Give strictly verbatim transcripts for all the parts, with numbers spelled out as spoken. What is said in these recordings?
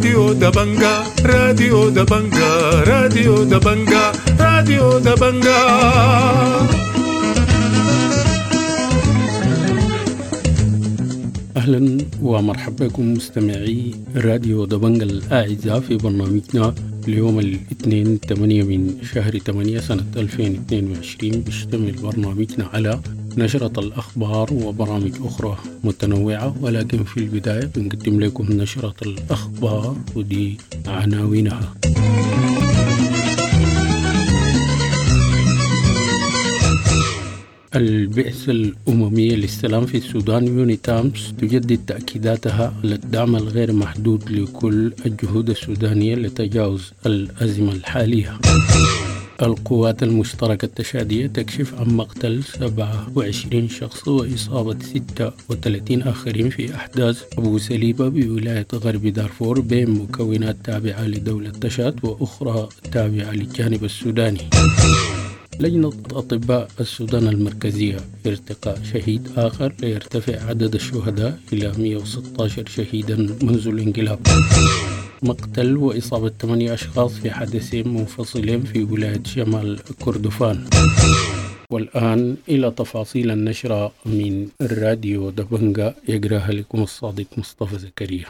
راديو دبنجا راديو دبنجا راديو دبنجا راديو دبنجا. أهلا ومرحبا بكم مستمعي راديو دبنجا الأعزاء في برنامجنا اليوم الاثنين ثمانية من شهر ثمانية سنة ألفين واثنين وعشرين. بيشتمل برنامجنا على نشرة الأخبار وبرامج أخرى متنوعة، ولكن في البداية بنقدم لكم نشرة الأخبار ودي عناوينها. البعثة الأممية للسلام في السودان يونيتامس تجدد تأكيداتها على الدعم الغير محدود لكل الجهود السودانية لتجاوز الأزمة الحالية. القوات المشتركة التشادية تكشف عن مقتل سبعة وعشرين شخص وإصابة ستة وثلاثين آخرين في أحداث أبو سليبة بولاية غرب دارفور بين مكونات تابعة لدولة تشاد وأخرى تابعة للجانب السوداني. لجنة أطباء السودان المركزية ارتقاء شهيد آخر ليرتفع عدد الشهداء إلى مئة وستة عشر شهيدا منذ الانقلاب. مقتل وإصابة ثمانية أشخاص في حادثين منفصلين في ولاية شمال كردفان. والآن إلى تفاصيل النشرة من الراديو دبنجا، يقرأها لكم الصادق مصطفى زكريا.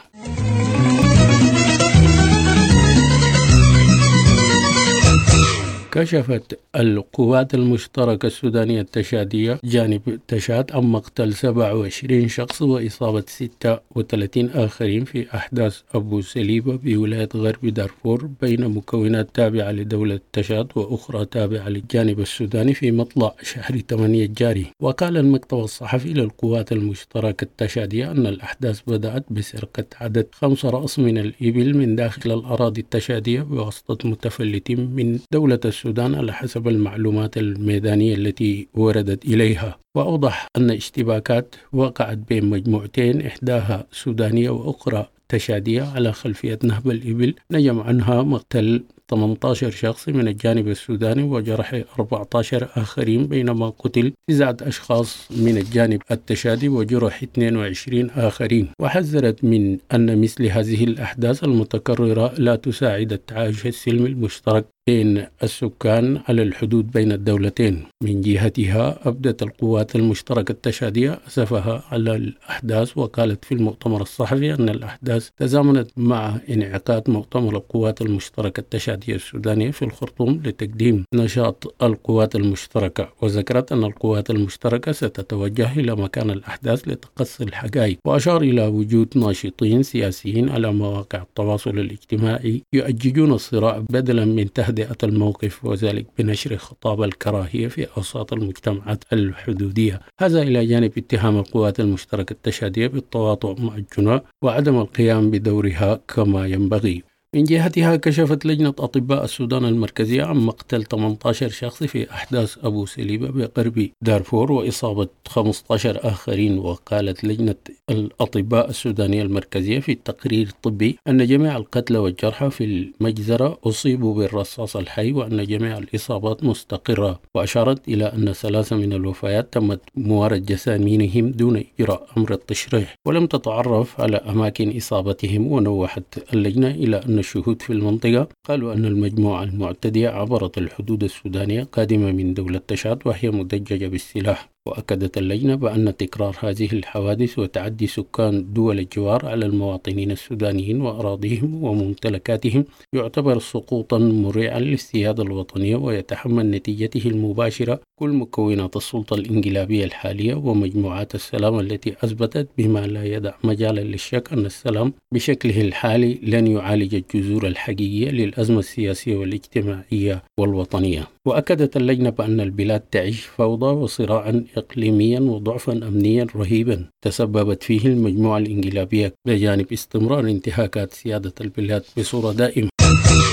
كشفت القوات المشتركة السودانية التشادية جانب تشاد عن مقتل سبعة وعشرين شخص وإصابة ستة وثلاثين آخرين في أحداث أبو سليبة بولاية غرب دارفور بين مكونات تابعة لدولة تشاد وأخرى تابعة للجانب السوداني في مطلع شهر ثمانية الجاري. وقال المكتب الصحفي للقوات المشتركة التشادية أن الأحداث بدأت بسرقة عدد خمس رأس من الإبل من داخل الأراضي التشادية بواسطة متفلتين من دولة السودان على حسب المعلومات الميدانية التي وردت إليها. وأوضح أن اشتباكات وقعت بين مجموعتين، إحداها سودانية وأخرى تشادية، على خلفية نهب الإبل نجم عنها مقتل ثمانية عشر شخص من الجانب السوداني وجرح أربعة عشر آخرين، بينما قتل تسعة أشخاص من الجانب التشادي وجرح اثنين وعشرين آخرين. وحذرت من أن مثل هذه الأحداث المتكررة لا تساعد التعايش السلمي المشترك بين السكان على الحدود بين الدولتين. من جهتها أبدت القوات المشتركة التشادية أسفها على الأحداث، وقالت في المؤتمر الصحفي أن الأحداث تزامنت مع انعقاد مؤتمر القوات المشتركة التشادية السودانية في الخرطوم لتقديم نشاط القوات المشتركة. وذكرت أن القوات المشتركة ستتوجه إلى مكان الأحداث لتقصي الحقائق، وأشار إلى وجود ناشطين سياسيين على مواقع التواصل الاجتماعي يؤججون الصراع بدلا من تهدئة الموقف، وذلك بنشر خطاب الكراهية في أوساط المجتمعات الحدودية. هذا إلى جانب اتهام القوات المشتركة التشادية بالتواطؤ مع الجناة وعدم القيام بدورها كما ينبغي. من جهتها كشفت لجنة أطباء السودان المركزية عن مقتل ثمانية عشر شخص في أحداث أبو سليبة بغرب دارفور وإصابة خمسة عشر آخرين. وقالت لجنة الأطباء السودانية المركزية في التقرير الطبي أن جميع القتلى والجرحى في المجزرة أصيبوا بالرصاص الحي، وأن جميع الإصابات مستقرة. وأشارت إلى أن ثلاثة من الوفيات تمت موارد جسامينهم دون إجراء أمر التشريح، ولم تتعرف على أماكن إصابتهم. ونوحت اللجنة إلى أن الشهود في المنطقة قالوا أن المجموعة المعتدية عبرت الحدود السودانية قادمة من دولة تشاد وهي مدججة بالسلاح. وأكدت اللجنة بأن تكرار هذه الحوادث وتعدي سكان دول الجوار على المواطنين السودانيين وأراضيهم وممتلكاتهم يعتبر سقوطا مريعا للسيادة الوطنية، ويتحمل نتيجته المباشرة كل مكونات السلطة الإنقلابية الحالية ومجموعات السلام التي أثبتت بما لا يدع مجالا للشك أن السلام بشكله الحالي لن يعالج الجذور الحقيقية للأزمة السياسية والاجتماعية والوطنية. وأكدت اللجنة بأن البلاد تعيش فوضى وصراعا إقليميا وضعفا أمنيا رهيبا تسببت فيه المجموعة الإنقلابية بجانب استمرار انتهاكات سيادة البلاد بصورة دائمة.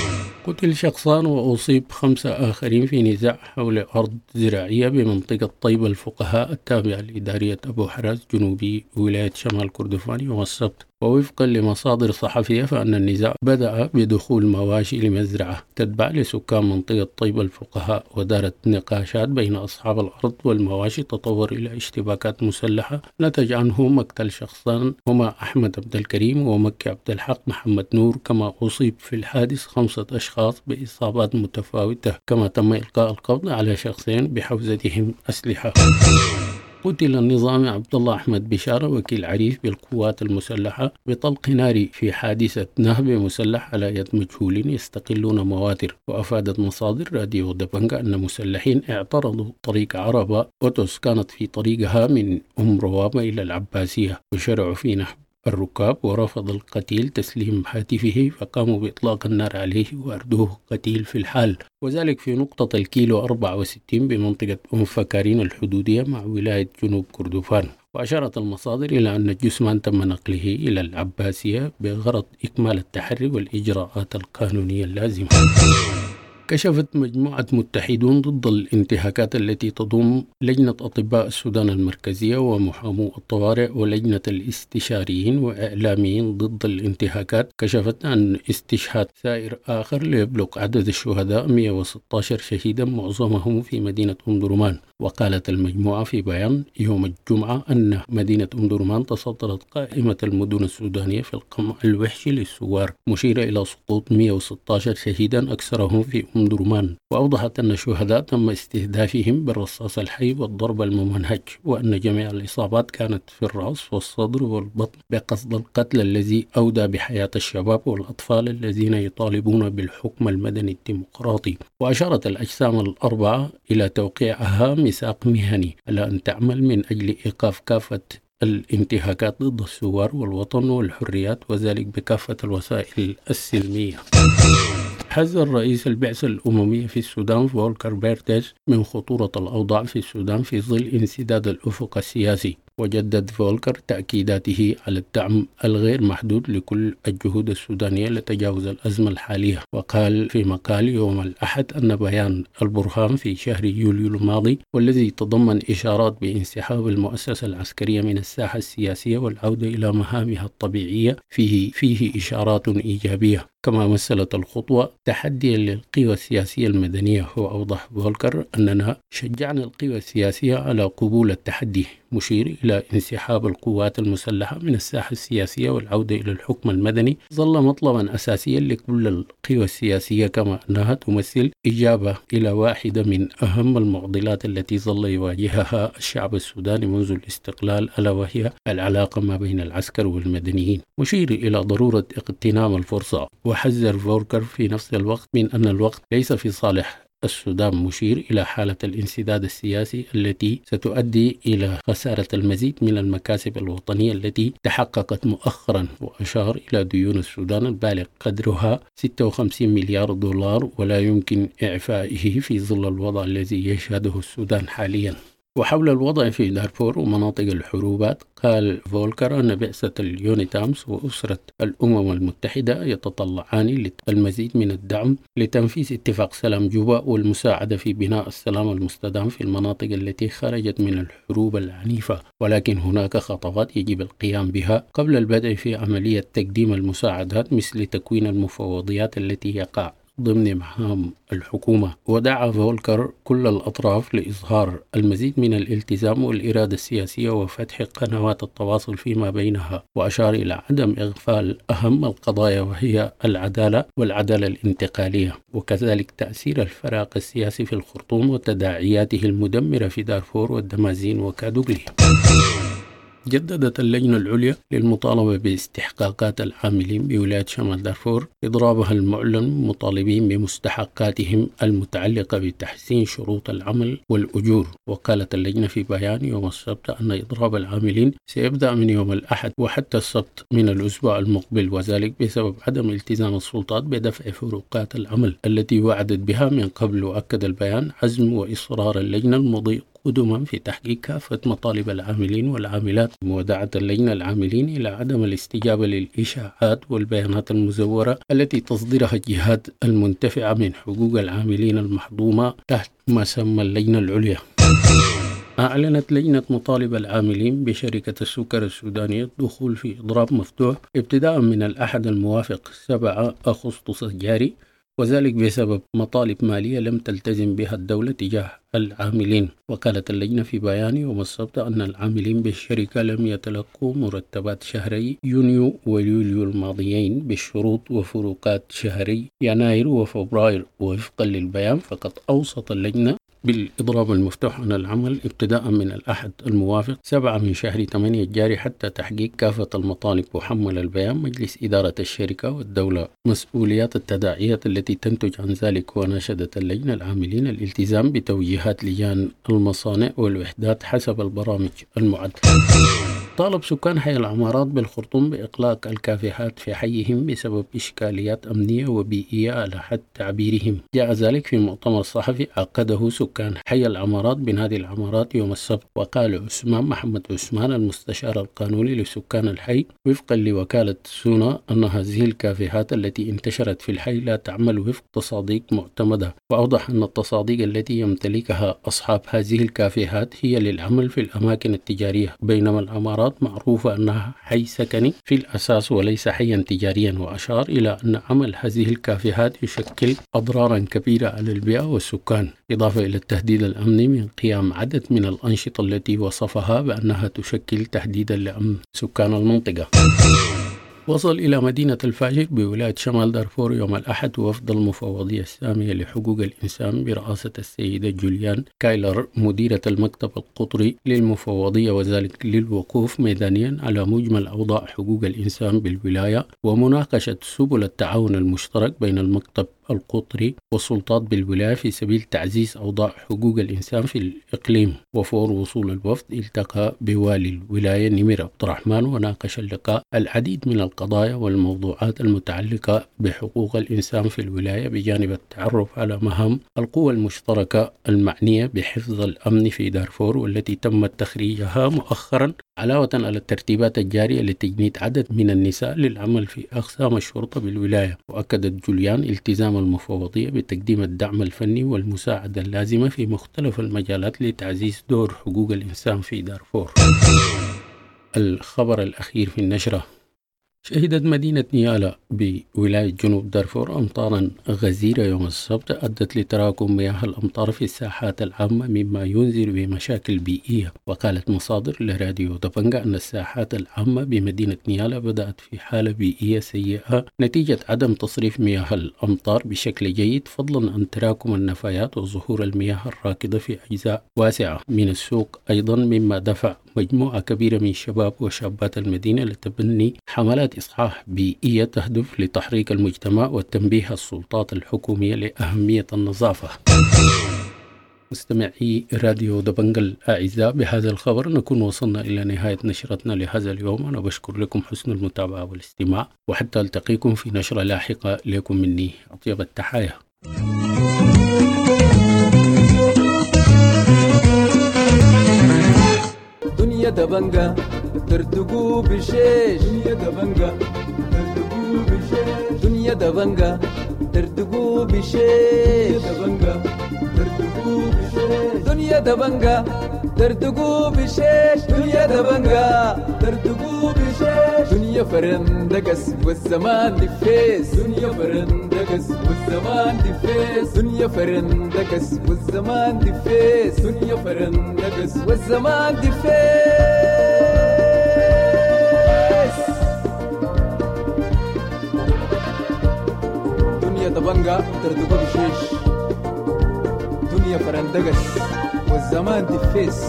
قتل شخصان وأصيب خمسة آخرين في نزاع حول أرض زراعية بمنطقة طيبة الفقهاء التابعة لإدارية أبو حراس جنوبي ولاية شمال كردفان يوم السبت. ووفقا لمصادر صحفية فإن النزاع بدأ بدخول مواشي لمزرعة تتبع لسكان منطقة طيبة الفقهاء، ودارت نقاشات بين أصحاب الأرض والمواشي تطور إلى اشتباكات مسلحة نتج عنه مقتل شخصان هما أحمد عبد الكريم ومكي عبد الحق محمد نور، كما أصيب في الحادث خمسة أشخاص بإصابات متفاوتة، كما تم إلقاء القبض على شخصين بحوزتهم أسلحة. قتل النظامي عبد الله أحمد بشارة وكيل عريف بالقوات المسلحة بطلق ناري في حادثة نهب مسلح على يد مجهولين يستقلون مواتر. وأفادت مصادر راديو دبنجا أن مسلحين اعترضوا طريق عربة أوتوس كانت في طريقها من أم روابة إلى العباسية، وشرعوا في نهب الركاب، ورفض القتيل تسليم هاتفه فقاموا بإطلاق النار عليه وأردوه قتيل في الحال، وذلك في نقطة الكيلو أربعة وستين بمنطقة أم فكارين الحدودية مع ولاية جنوب كردفان. وأشارت المصادر إلى أن الجثمان تم نقله إلى العباسية بغرض إكمال التحري والإجراءات القانونية اللازمة. كشفت مجموعة متحدون ضد الانتهاكات التي تضم لجنة أطباء السودان المركزية ومحامو الطوارئ ولجنة الاستشاريين وإعلاميين ضد الانتهاكات، كشفت عن استشهاد سائر آخر ليبلغ عدد الشهداء مئة وستة عشر شهيدا معظمهم في مدينة أم درمان. وقالت المجموعة في بيان يوم الجمعة أن مدينة أم درمان تصدرت قائمة المدن السودانية في القمع الوحشي للثوار، مشيرة إلى سقوط مئة وستة عشر شهيدا أكثرهم في أم درمان. وأوضحت أن الشهداء تم استهدافهم بالرصاص الحي والضرب الممنهج، وأن جميع الإصابات كانت في الرأس والصدر والبطن بقصد القتل الذي أودى بحياة الشباب والأطفال الذين يطالبون بالحكم المدني الديمقراطي. وأشارت الأجسام الأربعة إلى توقيعها ميثاق مهني على أن تعمل من أجل إيقاف كافة الانتهاكات ضد الثوار والوطن والحريات، وذلك بكافة الوسائل السلمية. حذر رئيس البعثة الأممية في السودان فولكر بيرتز من خطورة الأوضاع في السودان في ظل انسداد الأفق السياسي. وجدد فولكر تأكيداته على الدعم الغير محدود لكل الجهود السودانية لتجاوز الأزمة الحالية. وقال في مقال يوم الأحد أن بيان البرهان في شهر يوليو الماضي والذي تضمن إشارات بانسحاب المؤسسة العسكرية من الساحة السياسية والعودة إلى مهامها الطبيعية فيه, فيه إشارات إيجابية، كما مثلت الخطوة تحديا للقوى السياسية المدنية. وأوضح فولكر أننا شجعنا القوى السياسية على قبول التحدي، مشير إلى انسحاب القوات المسلحة من الساحة السياسية والعودة إلى الحكم المدني ظل مطلبا أساسيا لكل القوى السياسية، كما أنها تمثل إجابة إلى واحدة من أهم المعضلات التي ظل يواجهها الشعب السوداني منذ الاستقلال، ألا وهي العلاقة ما بين العسكر والمدنيين، مشير إلى ضرورة اغتنام الفرصة. وحذر فولكر في نفس الوقت من أن الوقت ليس في صالح السودان، مشير إلى حالة الانسداد السياسي التي ستؤدي إلى خسارة المزيد من المكاسب الوطنية التي تحققت مؤخرا. وأشار إلى ديون السودان البالغ قدرها ستة وخمسين مليار دولار ولا يمكن إعفائه في ظل الوضع الذي يشهده السودان حاليا. وحول الوضع في دارفور ومناطق الحروبات، قال فولكر أن بعثة اليونيتامس وأسرة الأمم المتحدة يتطلعان للمزيد من الدعم لتنفيذ اتفاق سلام جوبا والمساعدة في بناء السلام المستدام في المناطق التي خرجت من الحروب العنيفة، ولكن هناك خطوات يجب القيام بها قبل البدء في عملية تقديم المساعدات، مثل تكوين المفوضيات التي يقع ضمن مهام الحكومة. ودعا فولكر كل الأطراف لإظهار المزيد من الالتزام والإرادة السياسية وفتح قنوات التواصل فيما بينها، وأشار إلى عدم إغفال أهم القضايا وهي العدالة والعدالة الانتقالية، وكذلك تأثير الفراغ السياسي في الخرطوم وتداعياته المدمرة في دارفور والدمازين وكادوغلي. جددت اللجنة العليا للمطالبة باستحقاقات العاملين بولاية شمال دارفور إضرابها المعلن مطالبين بمستحقاتهم المتعلقة بتحسين شروط العمل والأجور. وقالت اللجنة في بيان يوم السبت أن إضراب العاملين سيبدأ من يوم الأحد وحتى السبت من الأسبوع المقبل، وذلك بسبب عدم التزام السلطات بدفع فروقات العمل التي وعدت بها من قبل. وأكد البيان عزم وإصرار اللجنة المضي قدما في تحقيق كافة مطالب العاملين والعاملات، مودعة اللجنة العاملين إلى عدم الاستجابة للإشاعات والبيانات المزورة التي تصدرها الجهات المنتفعة من حقوق العاملين المحظومة تحت مسمى اللجنة العليا. أعلنت لجنة مطالب العاملين بشركة السكر السودانية الدخول في إضراب مفتوح ابتداء من الأحد الموافق سبعة أغسطس الجاري، وذلك بسبب مطالب مالية لم تلتزم بها الدولة تجاه العاملين. وقالت اللجنة في بيان يوم السبت أن العاملين بالشركة لم يتلقوا مرتبات شهري يونيو ويوليو الماضيين بالشروط وفروقات شهري يناير وفبراير. ووفقا للبيان فقد أوصت اللجنة بالإضراب المفتوح عن العمل ابتداء من الأحد الموافق سبعة من شهر ثمانية الجاري حتى تحقيق كافة المطالب. وحمل البيان مجلس إدارة الشركة والدولة مسؤوليات التداعيات التي تنتج عن ذلك، وناشدت اللجنة العاملين الالتزام بتوجيهات لجان المصانع والوحدات حسب البرامج المعدة. طالب سكان حي العمارات بالخرطوم بإغلاق الكافيهات في حيهم بسبب إشكاليات أمنية وبيئية على حد تعبيرهم. جاء ذلك في مؤتمر صحفي عقده سكان حي العمارات بنادي العمارات يوم السبت. وقال عثمان محمد عثمان المستشار القانوني لسكان الحي وفقا لوكالة سونا أن هذه الكافيهات التي انتشرت في الحي لا تعمل وفق تصاديق معتمدة، وأوضح أن التصاديق التي يمتلكها أصحاب هذه الكافيهات هي للعمل في الأماكن التجارية، بينما العمارات معروفة أنها حي سكني في الأساس وليس حيا تجاريا. وأشار إلى أن عمل هذه الكافيهات يشكل أضرارا كبيرة على البيئة والسكان، إضافة إلى التهديد الأمني من قيام عدد من الأنشطة التي وصفها بأنها تشكل تهديدا لأمن سكان المنطقة. وصل إلى مدينة الفاجر بولاية شمال دارفور يوم الأحد وفد المفوضية السامية لحقوق الإنسان برئاسة السيدة جوليان كايلر مديرة المكتب القطري للمفوضية، وذلك للوقوف ميدانيا على مجمل أوضاع حقوق الإنسان بالولاية ومناقشة سبل التعاون المشترك بين المكتب القطري والسلطات بالولاية في سبيل تعزيز أوضاع حقوق الإنسان في الإقليم. وفور وصول الوفد التقى بوالي الولاية نمير عبد الرحمن وناقش اللقاء العديد من القضايا والموضوعات المتعلقة بحقوق الإنسان في الولاية، بجانب التعرف على مهام القوى المشتركة المعنية بحفظ الأمن في دارفور والتي تم تخريجها مؤخرا علاوة على الترتيبات الجارية لتجنيد عدد من النساء للعمل في أقسام الشرطة بالولاية. وأكدت جوليان التزام المفوضية بتقديم الدعم الفني والمساعدة اللازمة في مختلف المجالات لتعزيز دور حقوق الإنسان في دارفور. الخبر الأخير في النشرة: شهدت مدينة نيالا بولاية جنوب دارفور أمطارا غزيرة يوم السبت أدت لتراكم مياه الأمطار في الساحات العامة مما ينذر بمشاكل بيئية. وقالت مصادر لراديو دبنجا أن الساحات العامة بمدينة نيالا بدأت في حالة بيئية سيئة نتيجة عدم تصريف مياه الأمطار بشكل جيد، فضلا عن تراكم النفايات وظهور المياه الراكدة في أجزاء واسعة من السوق أيضا، مما دفع مجموعة كبيرة من شباب وشابات المدينة لتبني حملات إصحاح بيئية تهدف لتحريك المجتمع وتنبيه السلطات الحكومية لأهمية النظافة. مستمعي راديو دبنجا الأعزاء، بهذا الخبر نكون وصلنا إلى نهاية نشرتنا لهذا اليوم. أنا بشكر لكم حسن المتابعة والاستماع، وحتى ألتقيكم في نشرة لاحقة. لكم مني أطيب التحايا. دنيا دبنجا ترتقو بشيش، دنيا دبنجا ترتقو بشيش، دنيا دبنجا ترتقو بشيش، دبنجا ترتقو بشيش، دنيا دبنجا ترتقو بشيش، دنيا دبنجا ترتقو بشيش، دنيا فرندقس والزمان دفيس، دنيا فرندقس والزمان دفيس، دنيا فرندقس والزمان دفيس، دنيا فرندقس والزمان دفيس. دنيا دبنجا ترتقو بشيش، دنيا فرندقس والزمان دفيس.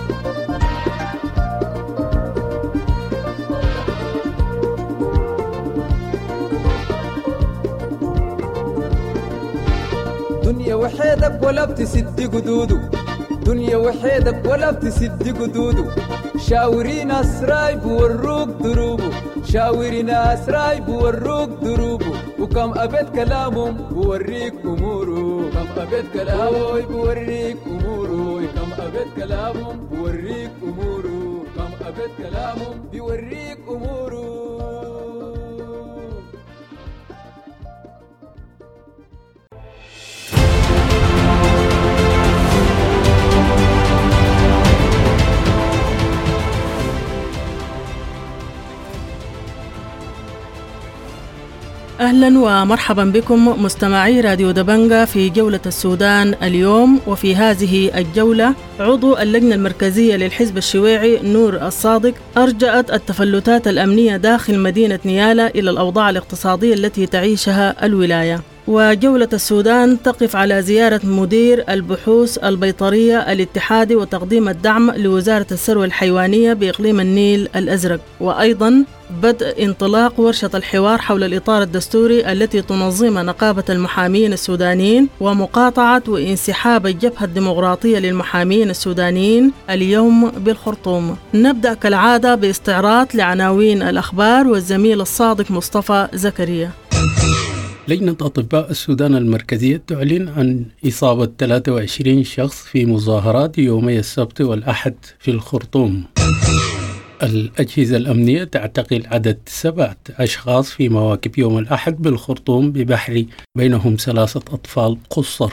دنيا وحيدك ولا بتسد قدودو، دنيا وحيدك ولا بتسد قدودو، شاوري ناس راي بوروك دروبو، شاوري ناس راي بوروك دروبو، وكم أبد كلامهم بوريك أمورو، كم أبد كلامهم بوريك أمورو، كم كم أبد كلامهم بوريك أموره كم أبد كلامهم بيوريك أموره. أهلا ومرحبا بكم مستمعي راديو دبنجة في جولة السودان اليوم. وفي هذه الجولة عضو اللجنة المركزية للحزب الشيوعي نور الصادق أرجأت التفلتات الأمنية داخل مدينة نيالا إلى الأوضاع الاقتصادية التي تعيشها الولاية. وجولة السودان تقف على زيارة مدير البحوث البيطرية الاتحادي وتقديم الدعم لوزارة الثروة الحيوانية بإقليم النيل الأزرق، وأيضا بدء انطلاق ورشة الحوار حول الإطار الدستوري التي تنظمها نقابة المحامين السودانيين ومقاطعة وانسحاب الجبهة الديمقراطية للمحامين السودانيين اليوم بالخرطوم. نبدأ كالعادة باستعراض لعناوين الأخبار والزميل الصادق مصطفى زكريا. لجنة أطباء السودان المركزية تعلن عن إصابة ثلاثة وعشرين شخص في مظاهرات يومي السبت والأحد في الخرطوم. الأجهزة الأمنية تعتقل عدد سبعة أشخاص في مواكب يوم الأحد بالخرطوم ببحري بينهم ثلاثة أطفال قصر.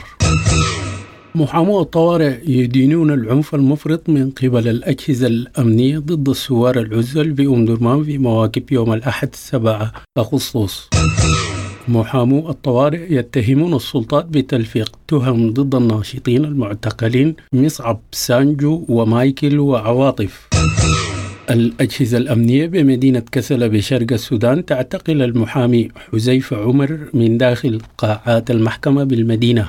محامو الطوارئ يدينون العنف المفرط من قبل الأجهزة الأمنية ضد السوار العزل بأم درمان في مواكب يوم الأحد سبعة أغسطس. محامو الطوارئ يتهمون السلطات بتلفيق تهم ضد الناشطين المعتقلين مصعب سانجو ومايكل وعواطف. الأجهزة الأمنية بمدينة كسلة بشرق السودان تعتقل المحامي حذيفة عمر من داخل قاعات المحكمة بالمدينة.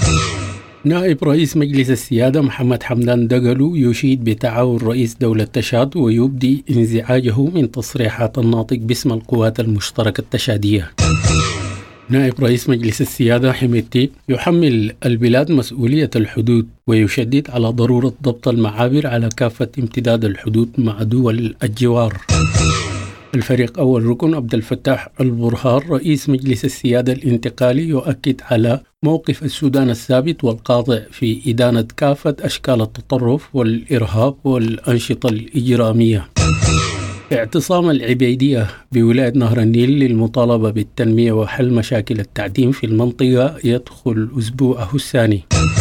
نائب رئيس مجلس السيادة محمد حمدان دقلو يشيد بتعاون رئيس دولة تشاد ويبدي انزعاجه من تصريحات الناطق باسم القوات المشتركة التشادية. نائب رئيس مجلس السيادة حميد يحمل البلاد مسؤولية الحدود ويشدد على ضرورة ضبط المعابر على كافة امتداد الحدود مع دول الجوار. الفريق أول ركن عبد الفتاح البرهان رئيس مجلس السيادة الانتقالي يؤكد على موقف السودان الثابت والقاطع في إدانة كافة أشكال التطرف والإرهاب والأنشطة الإجرامية. اعتصام العبيدية بولاية نهر النيل للمطالبة بالتنمية وحل مشاكل التعدين في المنطقة يدخل أسبوعه الثاني.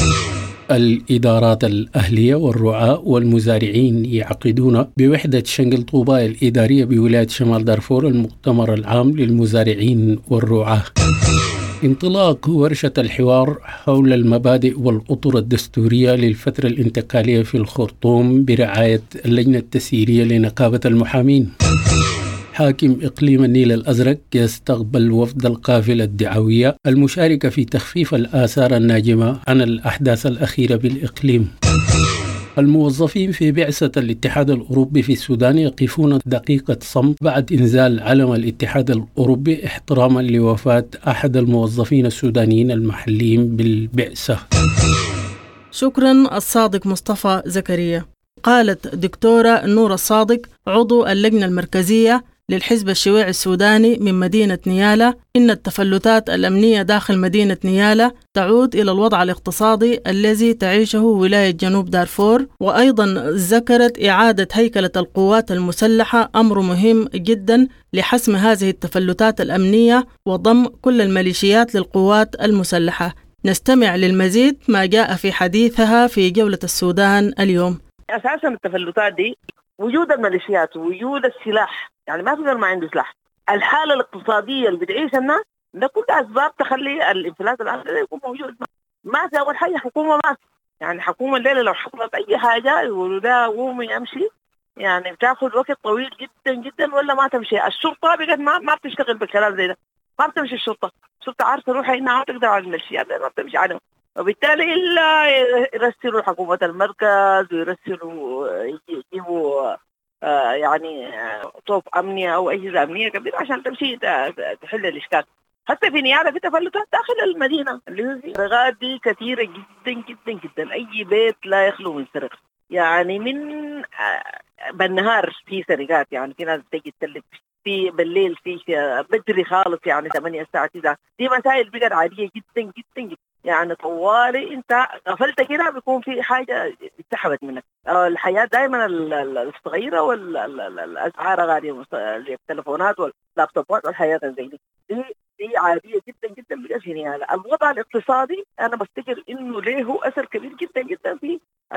الإدارات الأهلية والرعاة والمزارعين يعقدون بوحدة شنقل طوباء الإدارية بولاية شمال دارفور المؤتمر العام للمزارعين والرعاة. انطلاق ورشة الحوار حول المبادئ والأطر الدستورية للفترة الانتقالية في الخرطوم برعاية اللجنة التسييرية لنقابة المحامين. حاكم إقليم النيل الأزرق يستقبل وفد القافلة الدعوية المشاركة في تخفيف الآثار الناجمة عن الأحداث الأخيرة بالإقليم. الموظفين في بعثة الاتحاد الأوروبي في السودان يقفون دقيقة صمت بعد إنزال علم الاتحاد الأوروبي احتراما لوفاة أحد الموظفين السودانيين المحليين بالبعثة. شكرا الصادق مصطفى زكريا. قالت دكتورة نور الصادق عضو اللجنة المركزية للحزب الشيوعي السوداني من مدينة نيالا إن التفلتات الأمنية داخل مدينة نيالا تعود إلى الوضع الاقتصادي الذي تعيشه ولاية جنوب دارفور. وأيضا ذكرت إعادة هيكلة القوات المسلحة أمر مهم جدا لحسم هذه التفلتات الأمنية وضم كل الميليشيات للقوات المسلحة. نستمع للمزيد ما جاء في حديثها في جولة السودان اليوم. أساسا التفلتات دي وجود الميليشيات ووجود السلاح، يعني ما في غير ما عنده سلاح. الحالة الاقتصادية اللي بتعيش الناس ده كل أسباب تخلي الانفلات الآن يكون موجود. ما في أول حاجة حكومة، ما في يعني حكومة الليلة لو حصلت أي حاجة يقولوا ده قوم يمشي، يعني بتاخد وقت طويل جدا جدا ولا ما تمشي. الشرطة بقت ما ما بتشتغل بالكلام زي ده، ما بتمشي الشرطة. الشرطة عارفة روحها إنها ما تقدر على الميليشيات، ما بتمشي عنهم، وبالتالي إلا يرسلوا حكومة المركز ويرسلوا يجيبوا آه يعني طوب أمنية أو أجهزة أمنية كبيرة عشان تمشي تحل الإشكال. حتى في نيالا في تفلتات داخل المدينة اللي هي سرقات دي كثيرة جدا جدا جدا. أي بيت لا يخلو من سرقة، يعني من آه بالنهار في سرقات، يعني في ناس تجي تسلك في بالليل، في بدري خالص يعني ثمانية ساعات كذا. دي مسائل بقت عادية جدا جدا جدا. يعني طوالي انت غفلت كده بيكون في حاجه اتسحبت منك. الحياه دائما الصغيره والاسعار غاليه، التليفونات واللابتوبات والحياه زي دي دي دي عاديه جدا جدا بالاشياء. يعني الوضع الاقتصادي انا بفتكر انه له اثر كبير جدا جدا في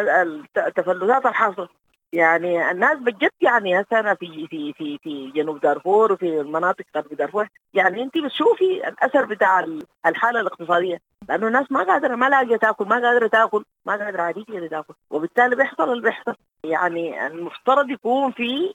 التفلتات الحاصله. يعني الناس بجد يعني هسه في في في في جنوب دارفور وفي المناطق غرب دارفور، يعني انت بتشوفي الاثر بتاع الحاله الاقتصاديه، لانه الناس ما قادره، ما لاقيه تاكل، ما قادره تاكل، ما قادره عاديه تاكل، وبالتالي بيحصل اللي بيحصل. يعني المفترض يكون في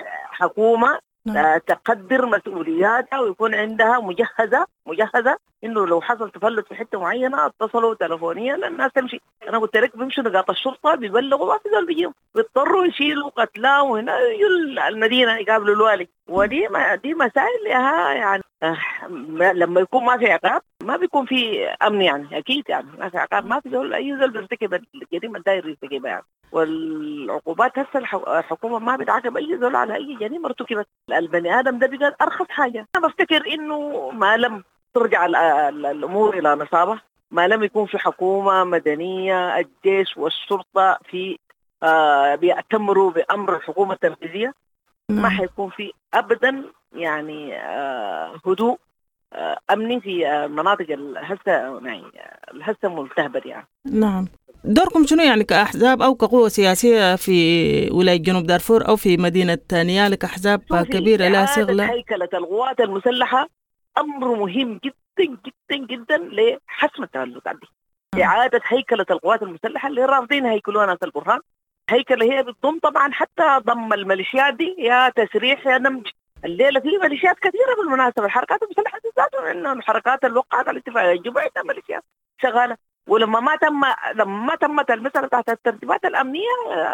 حكومه تقدر مسؤولياتها ويكون عندها مجهزه مجهزه انه لو حصل تفلت في حته معينه اتصلوا تلفونيا الناس تمشي. انا قلت لك بيمشوا نقاط الشرطه بيبلغوا، ما في زول بيجيهم، بيضطروا يشيلوا قتلاه وهنا يجوا المدينه يقابلوا الوالي. ودي ما دي مسائل لها يعني آه لما يكون ما في عقاب ما بيكون في امن. يعني اكيد يعني ما في عقاب، ما في زول اي زول بيرتكب الجريمه داير يرتكبها يعني. والعقوبات هسه الحكومه ما بتعاقب اي زول على اي جريمه ارتكبت. البني ادم ده بقى ارخص حاجه. انا بفتكر انه ما لم ترجع الامور الى نصابه، ما لم يكون في حكومه مدنيه، الجيش والشرطه في آه بيأتمروا بامر الحكومه التنفيذيه، ما حيكون في ابدا يعني آه هدوء آه امني في المناطق الهسه يعني الهسه ملتهبه يعني. نعم. دوركم شنو يعني كأحزاب أو كقوة سياسية في ولاية جنوب دارفور أو في مدينة نيالا كأحزاب كبيرة لا صغلة؟ هيكلة القوات المسلحة أمر مهم جدا جدا جدا لحسم التفلتات دي. آه. إعادة هيكلة القوات المسلحة اللي رافضين هيكلوها ناس البرهان. هيكلة هي بتضم طبعا حتى ضم الميليشيات دي يا تسريح يا نمج. الليلة في ميليشيات كثيرة بالمناسبة، الحركات المسلحة ذاتها إنه الحركات اللي وقعت على الاتفاق الجبهة عندها ميليشيات شغالة. ولما ما تم لما ما تمت المسألة تحت الترتيبات الأمنية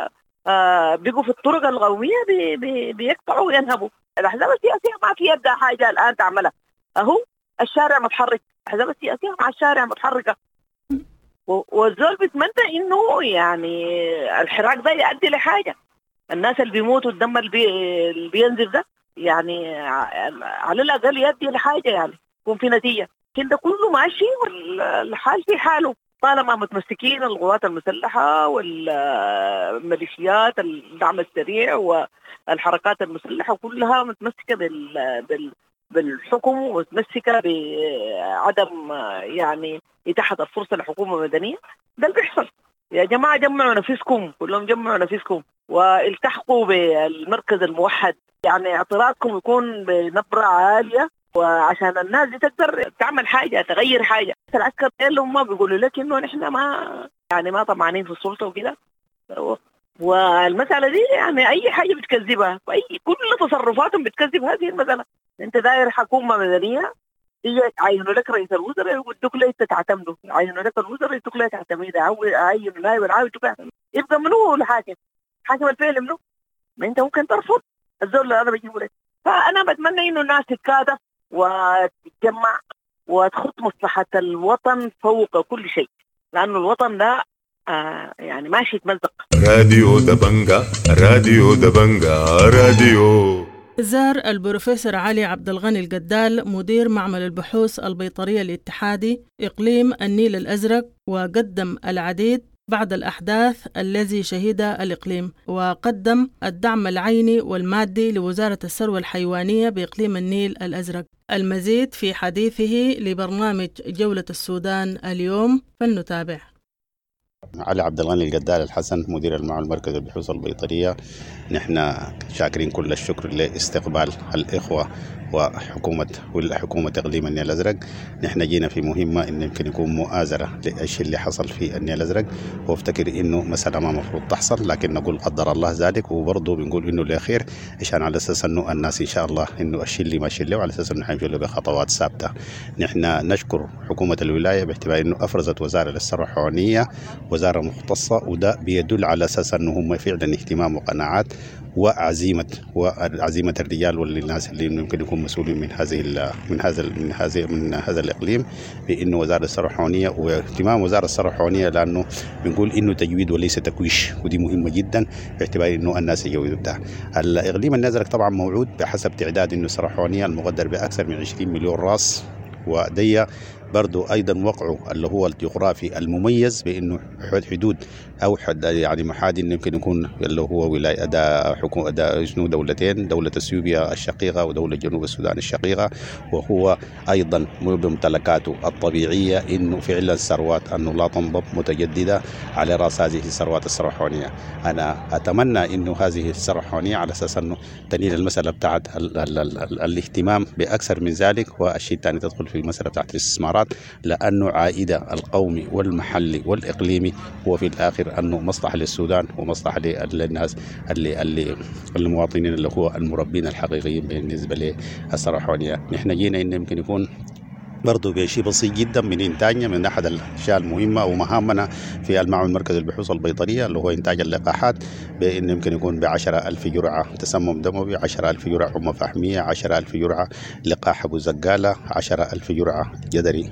آه بيجوا في الطرق القومية بي بي بيقطعوا وينهبوا. الأحزاب السياسية ما في يبدأ حاجة الآن تعملها، أهو الشارع متحرك، الأحزاب السياسية مع الشارع متحركة، والزول بيتمنى إنه يعني الحراك ده يؤدي لحاجة. الناس اللي بيموتوا الدم اللي, بي اللي بينزل ده يعني على الأقل يؤدي لحاجة، يعني يكون في نتيجة. كده كله ماشي والحال في حاله طالما متمسكين القوات المسلحة والميليشيات الدعم السريع والحركات المسلحة كلها متمسكة بال بالحكم ومتمسكة بعدم يعني إتاحة الفرصة لحكومة مدنية. ده اللي بيحصل. يا جماعة جمعوا نفسكم، كلهم جمعوا نفسكم والتحقوا بالمركز الموحد. يعني اعتراضكم يكون بنبرة عالية وعشان الناس دي تقدر تعمل حاجة تغير حاجة. العسكر اللي ما بيقولوا لك إنه نحن ما يعني ما طمعانين في السلطة وكده، والمسألة دي يعني أي حاجة بتكذبها، أي كل تصرفاتهم بتكذب هذه المسألة. أنت داير حكومة مدنية، يجي عينوا لك رئيس الوزراء يودوك ليه تعتمدوا، عينوا لك الوزراء يدوك ليه تعتمد، عينوا نائب العام يدوك ليه، يبقى منو الحاكم؟ حاكم الفعل منو؟ ما أنت ممكن ترفض الزول اللي أنا بجيبه لك. فأنا بتمنى إنه الناس تتكاتف وتتجمع وتخط مصلحة الوطن فوق كل شيء، لأنه الوطن ده آه يعني ماشي يتمزق. راديو دبنجا راديو دبنجا راديو. زار البروفيسور علي عبد الغني القدال مدير معمل البحوث البيطرية الاتحادي إقليم النيل الأزرق، وقدم العديد بعد الأحداث الذي شهدها الإقليم، وقدم الدعم العيني والمادي لوزارة الثروة الحيوانية بإقليم النيل الأزرق. المزيد في حديثه لبرنامج جولة السودان اليوم، فلنتابع. علي عبد الغني القدال الحسن مدير المعمل المركزي للبحوث البيطرية. نحن شاكرين كل الشكر لاستقبال الإخوة وحكومة والحكومة إقليم النيل الأزرق. نحن جينا في مهمة إن يمكن يكون مؤازرة للشيء اللي حصل في النيل الأزرق، وافتكر إنه مسألة ما مفروض تحصل، لكن نقول قدر الله ذلك، وبرضه بنقول إنه لخير عشان على أساس إنه الناس إن شاء الله إنه الشيء اللي ماشي له على أساس إنه حنمشي له بخطوات ثابتة. نحن نشكر حكومة الولاية باعتبار إنه أفرزت وزارة للثروة الحيوانية، وزارة مختصة، وده بيدل على أساس إنه هم فعلا اهتمام وقناعات وعزيمة وعزيمة الرجال والناس اللي يمكن يكون مسؤولين من هذه من هذا من هذا من هذا الإقليم، بإنه وزارة الثروة الحيوانية واهتمام وزارة الثروة الحيوانية، لأنه بنقول إنه تجويد وليس تكويش، ودي مهمة جدا باعتبار إنه الناس يجودوا ده. الإقليم النيل الأزرق طبعا موعود بحسب تعداد إنه الثروة الحيوانية المقدر بأكثر من عشرين مليون راس، ودي برضو أيضا وقعه اللي هو الجغرافي المميز بأنه حدود أو حد يعني محادي إنه يمكن يكون اللي هو ولاية أداء حكومة أداء شنو دولتين، دولة اثيوبيا الشقيقة ودولة جنوب السودان الشقيقة، وهو أيضا بممتلكاته الطبيعية إنه فعلا الثروات أنه لا تنضب متجددة على رأس هذه الثروات السرحونية. أنا أتمنى إنه هذه السرحونية على أساس أنه تنين المسألة بتاعت ال ال ال ال الاهتمام بأكثر من ذلك، والشيء الثاني تدخل في المسألة بتاعت الاستثمارات، لأنه عائدة القومي والمحلي والإقليمي هو في الآخر أنه مصلحة للسودان ومصلحة للناس اللي اللي المواطنين اللي هو المربين الحقيقيين بالنسبة للسرحونية. نحن جينا إنه يمكن يكون برضو بشيء بسيط جدا من إنتاجنا من أحد الأشياء المهمة ومهامنا في المعمل المركزي للبحوث البيطرية اللي هو إنتاج اللقاحات، بأن يمكن يكون بعشرة ألف جرعة تسمم دموي، عشرة ألف جرعة حمى فحمية، عشرة ألف جرعة لقاح أبو زقالة، عشرة ألف جرعة جدري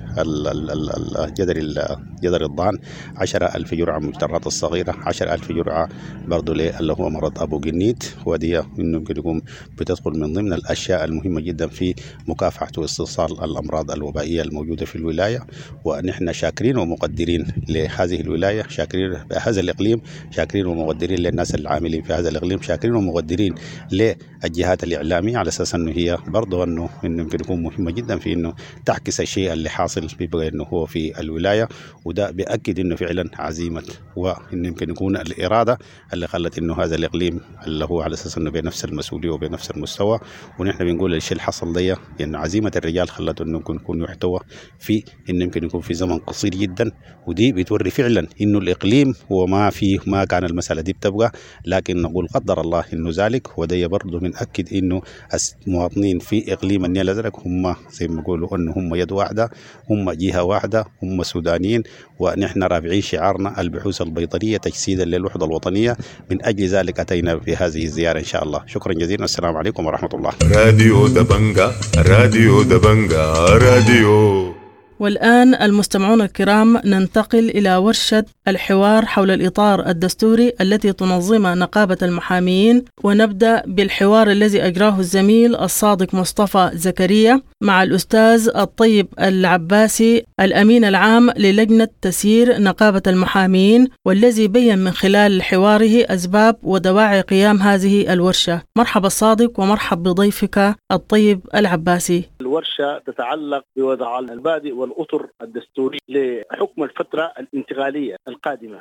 الجدري جدري الضان، عشرة ألف جرعة مجترات الصغيرة، عشرة ألف جرعة برضو اللي هو مرض أبو جنيت، ودي إنه يمكن يكون بتدخل من ضمن الأشياء المهمة جدا في مكافحة واستئصال الأمراض الوبائية الموجودة في الولاية. ونحن شاكرين ومقدرين لهذه الولاية، شاكرين بهذا الإقليم، شاكرين ومقدرين للناس العاملين في هذا الإقليم، شاكرين ومقدرين للجهات الإعلامية على أساس أنه هي برضو أنه إنه يمكن يكون مهمة جدا في أنه تعكس الشيء اللي حاصل بيبقى أنه هو في الولاية، وده بيأكد أنه فعلا عزيمة وإنه يمكن يكون الإرادة اللي خلت أنه هذا الإقليم اللي هو على أساس أنه بنفس المسؤولية وبنفس المستوى. ونحن بنقول الشيء اللي حصل ده يعني عزيمة الرجال خلته أنه يكون يكون يحتوى في إنه يمكن يكون في زمن قصير جدا، ودي بتوري فعلا إنه الإقليم هو ما فيه ما كان المسألة دي بتبقى، لكن نقول قدر الله إنه ذلك. وده برضه بنأكد إنه المواطنين في إقليم النيل الأزرق هم زي ما بيقولوا إنه هم يد واحدة، هم جهة واحدة، هم سودانيين، ونحن رافعين شعارنا البحوث البيطرية تجسيدا للوحدة الوطنية. من أجل ذلك أتينا في هذه الزيارة إن شاء الله. شكرا جزيلا والسلام عليكم ورحمة الله. راديو دبنجا راديو دبنجا راديو. والآن المستمعون الكرام ننتقل إلى ورشة الحوار حول الإطار الدستوري التي تنظمها نقابة المحامين، ونبدأ بالحوار الذي أجراه الزميل الصادق مصطفى زكريا مع الأستاذ الطيب العباسي الأمين العام للجنة تسيير نقابة المحامين، والذي بيّن من خلال حواره أسباب ودواعي قيام هذه الورشة. مرحبا الصادق ومرحب بضيفك الطيب العباسي. الورشة تتعلق بوضع المبادئ والأطر الدستورية لحكم الفترة الانتقالية القادمة،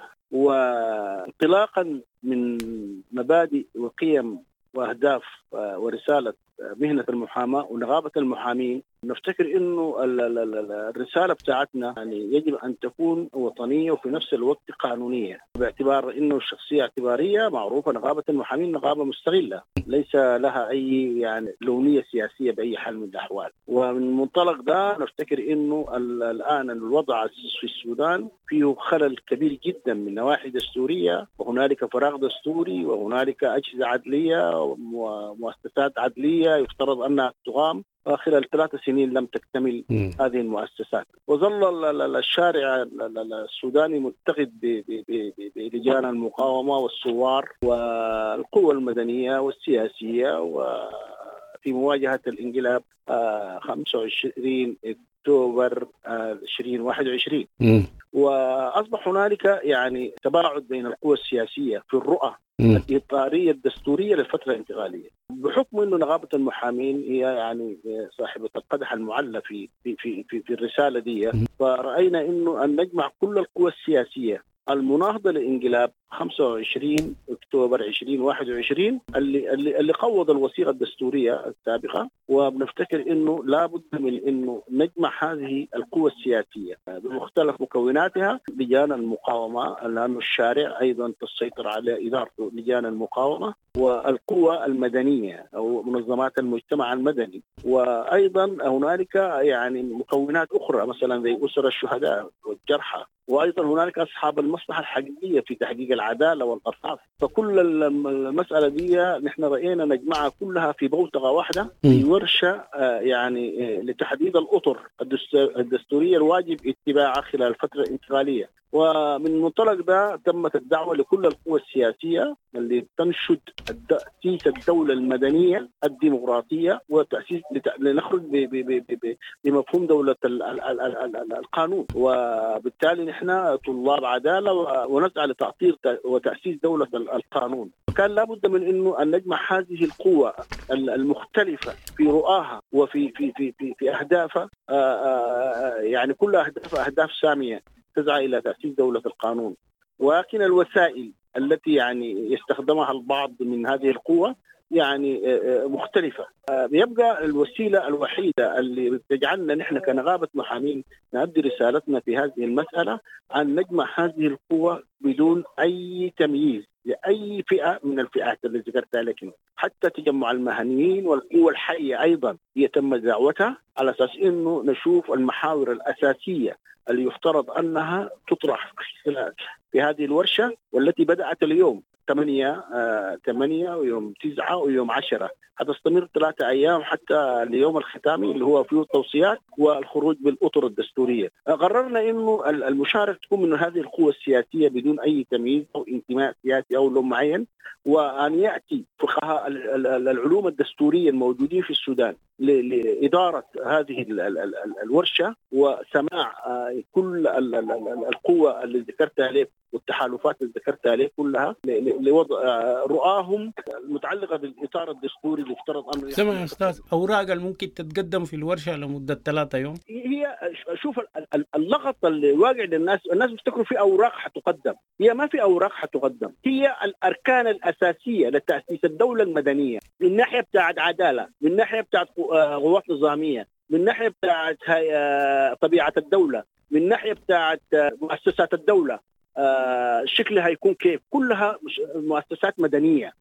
وانطلاقا من مبادئ وقيم وأهداف ورسالة مهنة المحاماة ونقابة المحامين، نفتكر إنه الرسالة بتاعتنا يعني يجب أن تكون وطنية وفي نفس الوقت قانونية، باعتبار إنه الشخصية اعتبارية معروفة. نقابة المحامين نقابة مستغلة ليس لها أي يعني لونية سياسية بأي حال من الأحوال. ومن منطلق ده نفتكر إنه الآن الوضع في السودان فيه خلل كبير جدا من نواحي دستورية، وهنالك فراغ دستوري، وهنالك أجهزة عدلية ومؤسسات عدلية يفترض أنها تقام، خلال ثلاث سنين لم تكتمل م. هذه المؤسسات. وظل الشارع السوداني متقد بلجان المقاومة والثوار والقوى المدنية والسياسية وفي مواجهة الانقلاب خمسة وعشرين أكتوبر ألفين وواحد وعشرين. م. وأصبح هنالك يعني تباعد بين القوى السياسية في الرؤى الإطارية الدستورية للفترة الانتقالية، بحكم أنه نقابة المحامين هي يعني صاحبة القدح المعلى في في في في, في الرسالة دي. فرأينا أنه أن نجمع كل القوى السياسية المناهضة لإنقلاب خمسة وعشرين أكتوبر ألفين وواحد وعشرين اللي اللي اللي قوض الوثيقة الدستورية السابقة، وبنفتكر إنه لابد من إنه نجمع هذه القوى السياسية بمختلف مكوناتها، لجان المقاومة لأنه الشارع أيضا تسيطر على إدارته لجان المقاومة، والقوى المدنية أو منظمات المجتمع المدني، وأيضا هنالك يعني مكونات أخرى مثلا زي أسر الشهداء والجرحى، وأيضا هنالك أصحاب المصلحة الحقيقية في تحقيق العدالة والقصاص. فكل المسألة دي نحن رأينا نجمعها كلها في بوتقة واحدة في ورشة يعني لتحديد الأطر الدستورية الواجب اتباعها خلال الفترة الانتقالية. ومن المنطلق ده تمت الدعوة لكل القوى السياسية اللي تنشد تأسيس الدولة المدنية الديمقراطية وتأسيس لنخرج بمفهوم دولة القانون. وبالتالي نحن طلاب عدالة ونسعى لتعطير وتأسيس دولة القانون. كان لابد من إنه أن نجمع هذه القوى المختلفة في رؤاها وفي في في في, في أهدافها، يعني كل أهدافها أهداف سامية تسعى إلى تأسيس دولة القانون. ولكن الوسائل التي يعني يستخدمها البعض من هذه القوى يعني مختلفة. يبقى الوسيلة الوحيدة اللي تجعلنا نحن كنقابة محامين نؤدي رسالتنا في هذه المسألة أن نجمع هذه القوى بدون أي تمييز لأي فئة من الفئات اللي ذكرتها لكن حتى تجمع المهنيين والقوى الحية أيضا يتم دعوتها على أساس إنه نشوف المحاور الأساسية اللي يفترض أنها تطرح في هذه الورشة والتي بدأت اليوم ثمانية ثمانية ويوم تسعة ويوم عشرة، هتستمر ثلاثة أيام حتى اليوم الختامي اللي هو فيه التوصيات والخروج بالأطر الدستورية. قررنا إنه المشارك تكون من هذه القوى السياسية بدون أي تمييز أو انتماء سياسي أو لون معين، وأن يأتي فقهاء العلوم الدستورية الموجودين في السودان لإدارة هذه الورشة وسماع كل القوى اللي ذكرتها لك والتحالفات اللي ذكرتها لك كلها لوضع رؤاهم المتعلقة بالإطار الدستوري اللي افترض أنه. سمع يا أستاذ، أوراق ممكن تتقدم في الورشة لمدة ثلاثة يوم؟ هي شوف اللغط اللي واقع للناس، الناس بيفتكروا في أوراق حتقدم، هي ما في أوراق حتقدم، هي الأركان الأساسية لتأسيس الدولة المدنية من ناحية بتاعت عدالة، من ناحية بتاعت قوات نظامية، من ناحية بتاعت طبيعة الدولة، من ناحية بتاعت مؤسسات الدولة آه شكلها هيكون كيف. كلها مؤسسات مدنية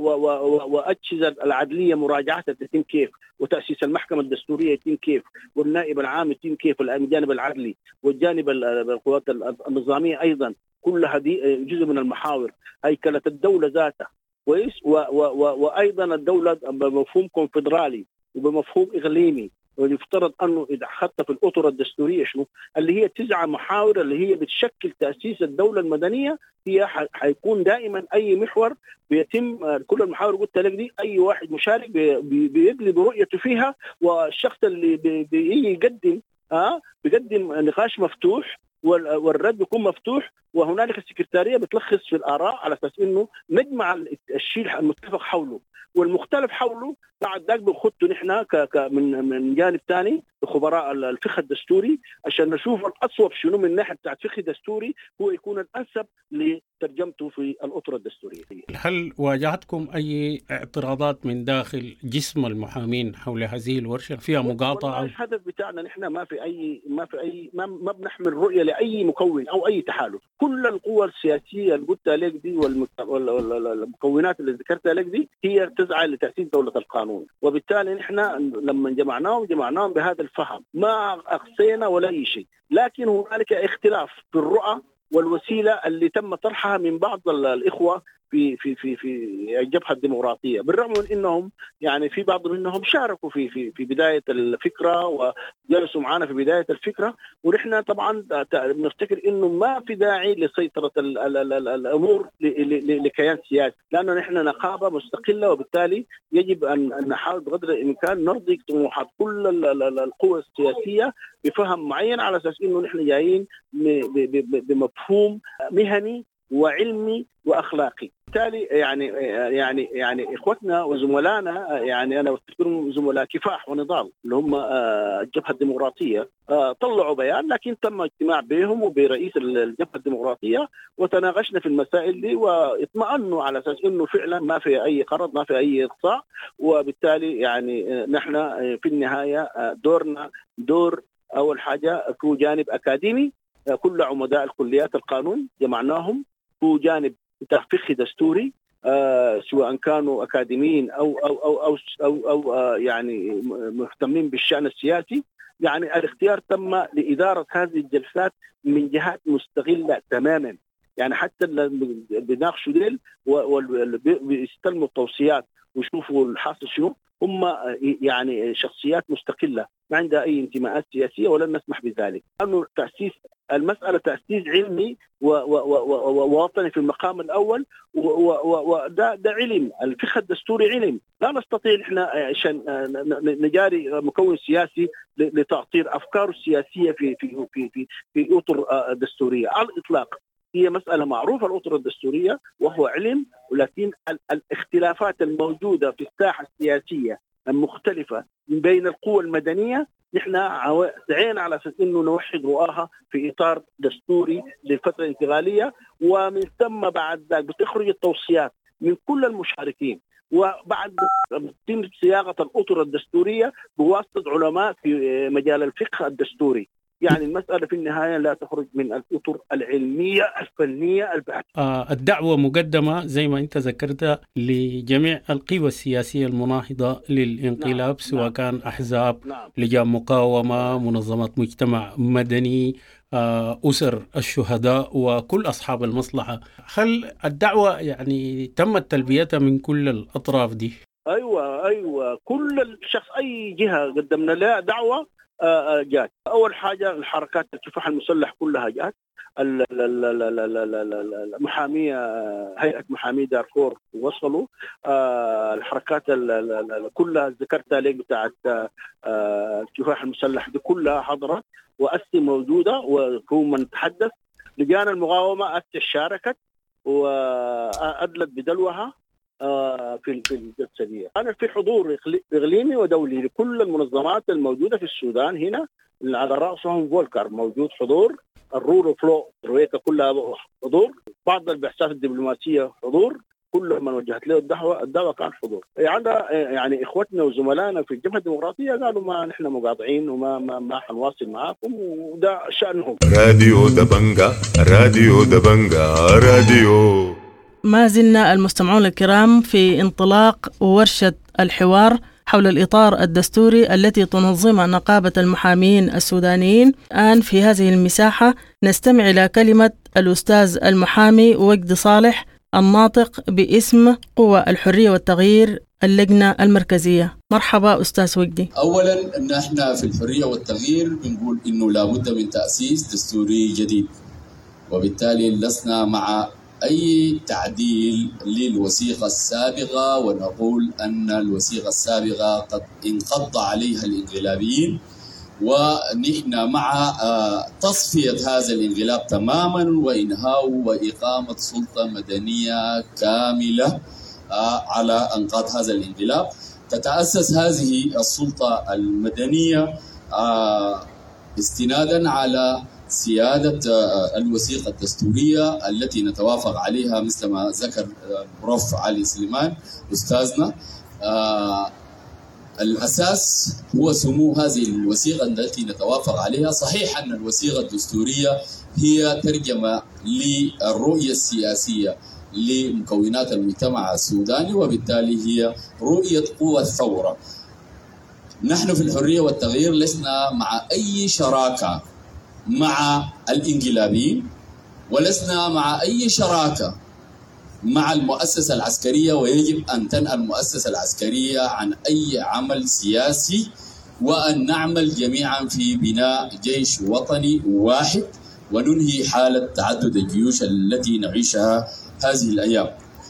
وأجهزة العدلية مراجعتها تتم كيف، وتأسيس المحكمة الدستورية يتم كيف، والنائب العام يتم كيف، الجانب العدلي والجانب القوات النظامية أيضا. كلها دي جزء من المحاور. هيكلة الدولة ذاتها كويس، وأيضا الدولة بمفهوم كونفدرالي وبمفهوم إقليمي، ويفترض أنه إذا أخذت في الأطر الدستورية شنو اللي هي تسعة محاور اللي هي بتشكل تأسيس الدولة المدنية، هي حيكون دائما أي محور بيتم كل المحاور قلت لك دي أي واحد مشارك بيدلي برؤيته فيها، والشخص اللي بيجي يقدم آه بيقدم نقاش مفتوح والرد بيكون مفتوح، وهنالك السكرتارية بتلخص في الآراء على أساس إنه نجمع الشيء المتفق حوله والمختلف حوله. بعد ذلك بنخطه نحن من من جانب ثاني خبراء الفقه الدستوري عشان نشوف الأصوب شنو من ناحية بتاعت فقه دستوري هو يكون الأنسب لترجمته في الأطر الدستورية. هل واجهتكم أي اعتراضات من داخل جسم المحامين حول هذه الورشة؟ فيها مقاطعة؟ الهدف بتاعنا نحن ما في أي ما في أي ما, ما بنحمل رؤية لأي مكون أو أي تحالف. كل القوى السياسية اللي قلتها لك دي والمكونات اللي ذكرتها لك دي هي تسعى لتأسيس دولة القانون، وبالتالي نحن لما جمعناهم جمعناهم بهذا الفهم، ما أقصينا ولا أي شيء. لكن هنالك اختلاف في الرؤى والوسيلة اللي تم طرحها من بعض الإخوة في في في في الجبهة الديمقراطية، بالرغم من إنهم يعني في بعض منهم شاركوا في في في بداية الفكرة وجلسوا معنا في بداية الفكرة، ونحن طبعا نفتكر إنه ما في داعي لسيطرة الأمور لكيان سياسي، لأنه نحن نقابة مستقلة، وبالتالي يجب أن نحاول بقدر الإمكان نرضي طموحات كل القوى السياسية بفهم معين على أساس إنه نحن جايين بمفهوم مهني وعلمي واخلاقي. بالتالي يعني يعني يعني اخوتنا وزملائنا، يعني انا افتكرهم زملاء كفاح ونضال اللي هم الجبهه الديمقراطيه، طلعوا بيان، لكن تم اجتماع بهم وبرئيس الجبهه الديمقراطيه وتناقشنا في المسائل دي، واطمأنوا على اساس انه فعلا ما في اي قرض، ما في اي اقصاء. وبالتالي يعني نحن في النهايه دورنا دور اول حاجه في جانب اكاديمي، كل عمداء الكليات القانون جمعناهم، هو جانب فقه دستوري آه سواء كانوا أكاديميين أو أو أو أو, أو, أو آه يعني مهتمين بالشأن السياسي. يعني الاختيار تم لإدارة هذه الجلسات من جهات مستغلة تماما، يعني حتى اللي بيناقشوا ديل وبيستلموا التوصيات ويشوفوا الحاصل شنو، هم يعني شخصيات مستقلة ما عندها أي انتماءات سياسية ولن نسمح بذلك. لأنه تأسيس المسألة تأسيس علمي ووطني في المقام الأول، وده ده علم. الفقه الدستوري علم، لا نستطيع إحنا عشان نجاري مكون سياسي لتعطير أفكاره السياسية في في في في في أطر دستورية على الإطلاق. هي مسألة معروفة الأطر الدستورية وهو علم، ولكن الاختلافات الموجودة في الساحة السياسية المختلفة بين القوى المدنية نحن سعينا على أساس إنه نوحد رؤاها في إطار دستوري للفترة الانتقالية، ومن ثم بعد ذلك بتخرج التوصيات من كل المشاركين، وبعد تتم صياغة الأطر الدستورية بواسطة علماء في مجال الفقه الدستوري. يعني المسألة في النهاية لا تخرج من الأطر العلمية الفنية البحث. آه الدعوة مقدمة زي ما أنت ذكرت لجميع القوى السياسية المناهضة للانقلاب، نعم. سواء نعم. كان أحزاب، نعم. لجان مقاومة، منظمات مجتمع مدني، آه أسر الشهداء، وكل أصحاب المصلحة. هل الدعوة يعني تمت تلبيتها من كل الأطراف دي؟ أيوة أيوة كل الشخص أي جهة قدمنا لها دعوة جات. أول حاجة الحركات الكفاح المسلح كلها جات، المحامية هيئة محامي دارفور وصلوا، الحركات كلها ذكرتها لك بتاعت الكفاح المسلح دي كلها حضرت، وأسي موجودة وكون من تحدث. لجان المقاومة أسي شاركت وأدلت بدلوها في في الجلسة دي. أنا في حضور إقليمي ودولي لكل المنظمات الموجودة في السودان هنا، على رأسهم فولكر موجود حضور، الرورو فلو رويكا كلها حضور، بعض البعثات الدبلوماسية حضور، كل من وجهت له الدعوة الدعوة كان حضور. يعني يعني إخوتنا وزملائنا في الجبهة الديمقراطية قالوا ما نحن مقاطعين وما ما ما حنواصل معاكم، وده شأنهم. راديو دبنجا راديو دبنجا راديو. ما زلنا المستمعون الكرام في انطلاق ورشة الحوار حول الإطار الدستوري التي تنظمها نقابة المحامين السودانيين. الآن في هذه المساحة نستمع إلى كلمة الأستاذ المحامي وجدي صالح الناطق باسم قوى الحرية والتغيير اللجنة المركزية. مرحبا أستاذ وجدي. أولا أن احنا في الحرية والتغيير بنقول إنه لابد من تأسيس دستوري جديد، وبالتالي لسنا مع أي تعديل للوثيقة السابقة، ونقول أن الوثيقة السابقة قد انقض عليها الانقلابيين، ونحن مع تصفية هذا الانقلاب تماما وإنهاء وإقامة سلطة مدنية كاملة على أنقاض هذا الانقلاب. تتأسس هذه السلطة المدنية استنادا على سيادة الوثيقة الدستورية التي نتوافق عليها مثل ما ذكر بروف علي سليمان أستاذنا. آه الأساس هو سمو هذه الوثيقة التي نتوافق عليها. صحيح أن الوثيقة الدستورية هي ترجمة للرؤية السياسية لمكونات المجتمع السوداني، وبالتالي هي رؤية قوى الثورة. نحن في الحرية والتغيير لسنا مع أي شراكة مع الانقلابيين، ولسنا مع أي شراكة مع المؤسسة العسكرية، ويجب أن تنهى المؤسسة العسكرية عن أي عمل سياسي، وأن نعمل جميعا في بناء جيش وطني واحد، وننهي حالة تعدد الجيوش التي نعيشها هذه الأيام.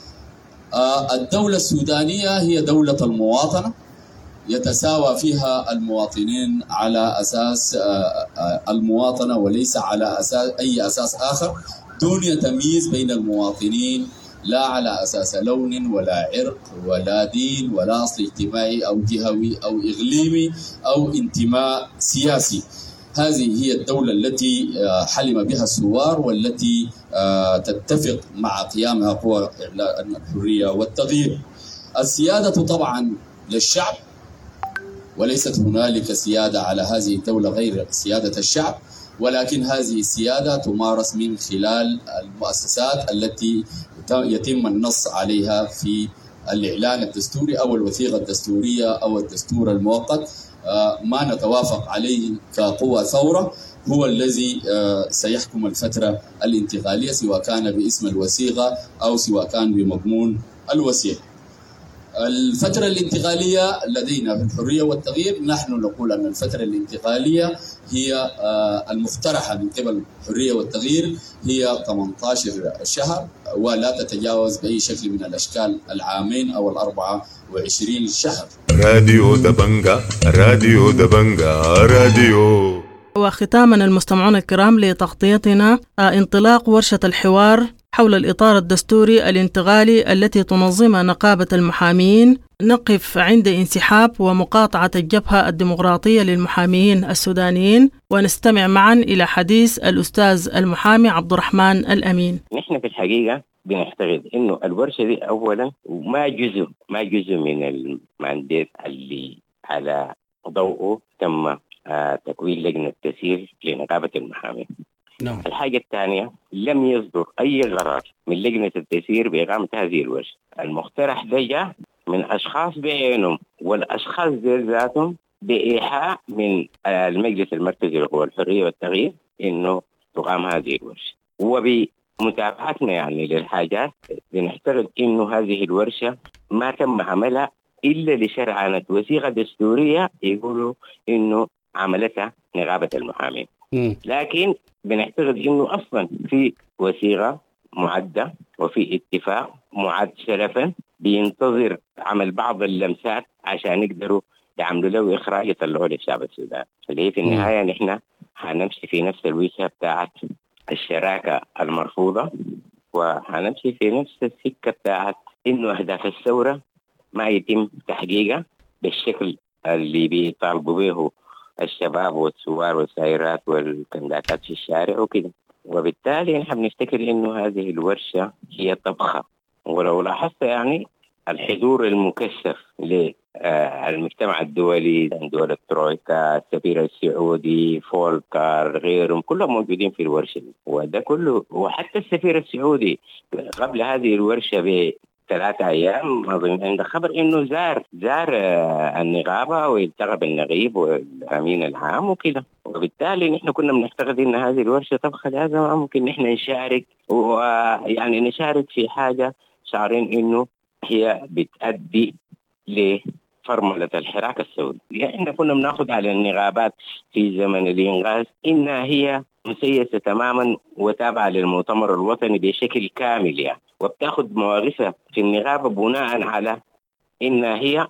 الدولة السودانية هي دولة المواطنة، يتساوى فيها المواطنين على أساس المواطنة وليس على أساس أي أساس آخر، دون تمييز بين المواطنين، لا على أساس لون ولا عرق ولا دين ولا أصل اجتماعي أو جهوي أو إقليمي أو انتماء سياسي. هذه هي الدولة التي حلم بها الثوار، والتي تتفق مع قيامها قوى الحرية والتغيير. السيادة طبعا للشعب، وليست هنالك سيادة على هذه الدولة غير سيادة الشعب، ولكن هذه السيادة تمارس من خلال المؤسسات التي يتم النص عليها في الإعلان الدستوري أو الوثيقة الدستورية أو الدستور المؤقت. ما نتوافق عليه كقوى ثورة هو الذي سيحكم الفترة الانتقالية، سواء كان باسم الوثيقة أو سواء كان بمضمون الوثيقة. الفترة الانتقالية لدينا في الحرية والتغيير نحن نقول أن الفترة الانتقالية هي المقترحة من قبل الحرية والتغيير هي ثمانية عشر شهر، ولا تتجاوز بأي شكل من الأشكال العامين أو الأربعة وعشرين شهر. راديو دبنجا راديو دبنجا راديو. وختاما المستمعون الكرام لتغطيتنا انطلاق ورشة الحوار حول الإطار الدستوري الانتقالي التي تنظمها نقابة المحامين، نقف عند انسحاب ومقاطعة الجبهة الديمقراطية للمحامين السودانيين، ونستمع معا إلى حديث الأستاذ المحامي عبد الرحمن الأمين. نحن في الحقيقة بنعتقد إنه الورشة دي أولا ما جزء ما جزء من المانديت اللي على ضوءه تم تكوين لجنة تسيير لنقابة المحامين. نعم. الحاجة الثانية لم يصدر أي قرار من لجنة التسيير بإقامة هذه الورشة. المقترح ده جاء من أشخاص بعينهم، والأشخاص ذاتهم بإيحاء من المجلس المركزي للقوى الحرية والتغيير إنه تقام هذه الورشة، وبمتابعتنا يعني للحاجات بنعتقد إنه هذه الورشة ما تم عملها إلا لشرعنة وثيقة دستورية يقولوا إنه عملتها نقابة المحامين. م. لكن بنعتقد إنه أصلا في وثيقة معدة وفي اتفاق معد سلفا بينتظر عمل بعض اللمسات عشان يقدروا يعملوا له إخراج يطلعوا للشعب السوداني، اللي هي في النهاية نحن هنمشي في نفس الوجهة بتاعت الشراكة المرفوضة، وهنمشي في نفس السكة بتاعت إنه أهداف الثورة ما يتم تحقيقها بالشكل اللي بيطالبوا به الشباب والثوار والسائرات والكنداكات في الشارع وكده. وبالتالي نحن بنفتكر إنه هذه الورشة هي طبخة. ولو لاحظت يعني الحضور المكثف للمجتمع الدولي، دول الترويكا، السفير السعودي، فولكر، غيرهم كلهم موجودين في الورشة، وده كله. وحتى السفير السعودي قبل هذه الورشة ب ثلاثة أيام أظن عند خبر إنه زار زار النقابة والتقى بالنقيب والأمين العام وكده. وبالتالي نحن كنا بنعتقد إن هذه الورشة طبخة، لازم ممكن نحن نشارك، ويعني نشارك في حاجة شعرين إنه هي بتأدي لفرملة الحراك السوري. يعني إحنا كنا بناخد على النقابات في زمن الإنغاز إنها هي مسيسة تماما وتابعة للمؤتمر الوطني بشكل كامل يعني، وبتاخد مواقفها في النقابة بناء على إنها هي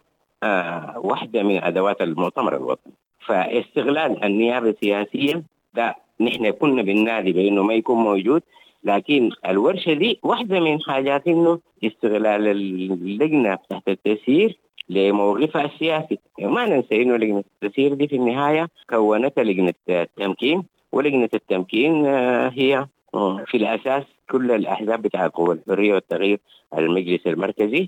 آه واحدة من أدوات المؤتمر الوطني. فاستغلال النيابة السياسية ده نحن كنا بالنادي بأنه ما يكون موجود، لكن الورشة دي واحدة من حاجات إنه استغلال اللجنة تحت التسيير لموقفها السياسي. ما ننسى إنه لجنة التسيير دي في النهاية كونتها لجنة التمكين، ولجنة التمكين هي في الأساس كل الأحزاب بتاع القوى الحرية والتغيير المجلس المركزي،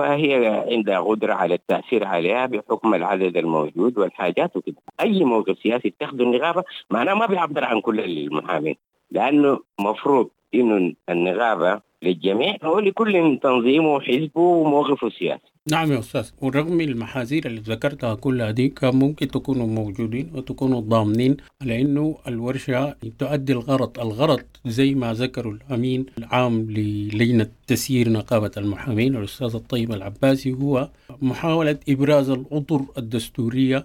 وهي عندها قدرة على التأثير عليها بحكم العدد الموجود والحاجات وكده. أي موقف سياسي تاخذه النقابة معناه ما بيعبر عن كل المحامين، لأنه مفروض إنه النقابة للجميع هو لكل تنظيمه وحزبه وموقفه السياسي. نعم يا أستاذ، ورغم المحاذير اللي ذكرتها كلها دي كان ممكن تكونوا موجودين وتكونوا ضامنين على إنه الورشة تؤدي الغرض الغرض زي ما ذكروا الأمين العام للجنة تسيير نقابة المحامين الأستاذ الطيب العباسي، هو محاولة إبراز الأطر الدستورية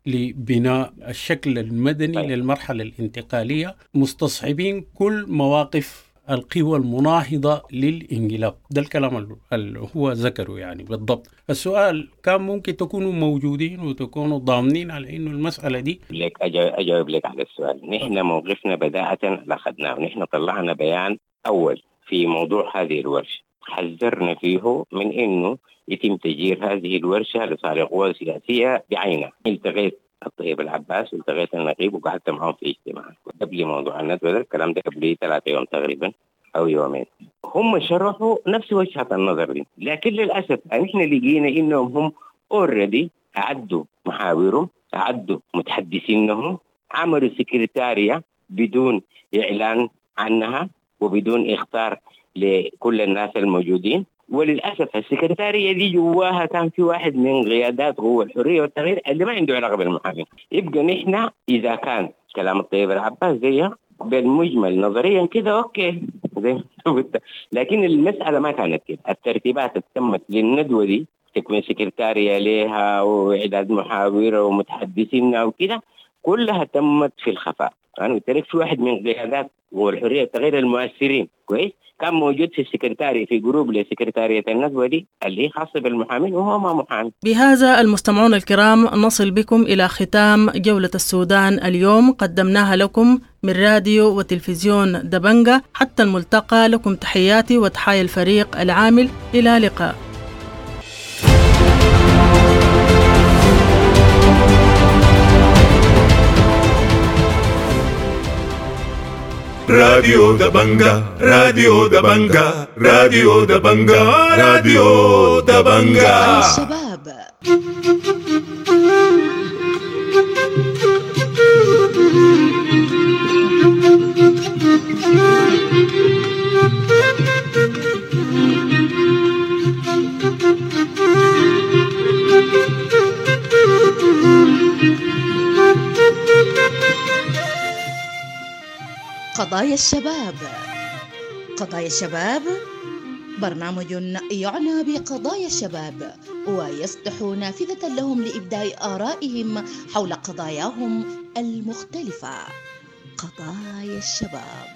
لبناء الشكل المدني للمرحلة الانتقالية، مستصحبين كل مواقف القوى المناهضة للإنقلاب. ده الكلام اللي هو ذكره يعني بالضبط. السؤال كان ممكن تكونوا موجودين وتكونوا ضامنين على إنه المسألة دي. لك أجاوب لك على السؤال. نحن موقفنا بداية أخذناه، ونحن طلعنا بيان أول في موضوع هذه الورشة، حذرنا فيه من إنه يتم تجير هذه الورشة لصالح قوى سياسية بعينها. التقيت الطيب العباس والتقيت النقيب وقعدت معهم في اجتماع قبل موضوع الندوة ده، الكلام ده قبل ثلاثة يوم تقريبا أو يومين. هم شرحوا نفس وجهة النظر دي، لكن للأسف نحن لقينا إنهم هم أوريدي أعدوا محاورهم، أعدوا متحدثينهم، عملوا سكرتارية بدون إعلان عنها وبدون إخطار لكل الناس الموجودين. وللأسف السكرتارية دي جواها كان في واحد من قيادات قوى الحرية والتغيير اللي ما عنده علاقة بالمحامين. يبقى نحن إذا كان كلام الطيب العباس زي بالمجمل نظريا كده اوكي زي ما قلت، لكن المساله ما كانت كده. الترتيبات اللي تمت للندوه دي تكوين سكرتاريه لها واعداد محاوره ومتحدثين وكده كلها تمت في الخفاء. انا قلت لك في واحد من قيادات والحريه التغيير المؤثرين كويس كان موجود في السكرتاري في جروب لسكرتاريه الندوه دي اللي هي خاصه بالمحامين وهو ما محامي. بهذا المستمعون الكرام نصل بكم إلى ختام جولة السودان اليوم، قدمناها لكم من راديو وتلفزيون دبنجة. حتى الملتقى، لكم تحياتي وتحايا الفريق العامل، إلى لقاء. راديو دبنجا راديو دبنجا راديو دبنجا راديو دبنجا الشباب. قضايا الشباب. قضايا الشباب برنامج يعنى بقضايا الشباب ويفتح نافذة لهم لإبداء آرائهم حول قضاياهم المختلفة. قضايا الشباب.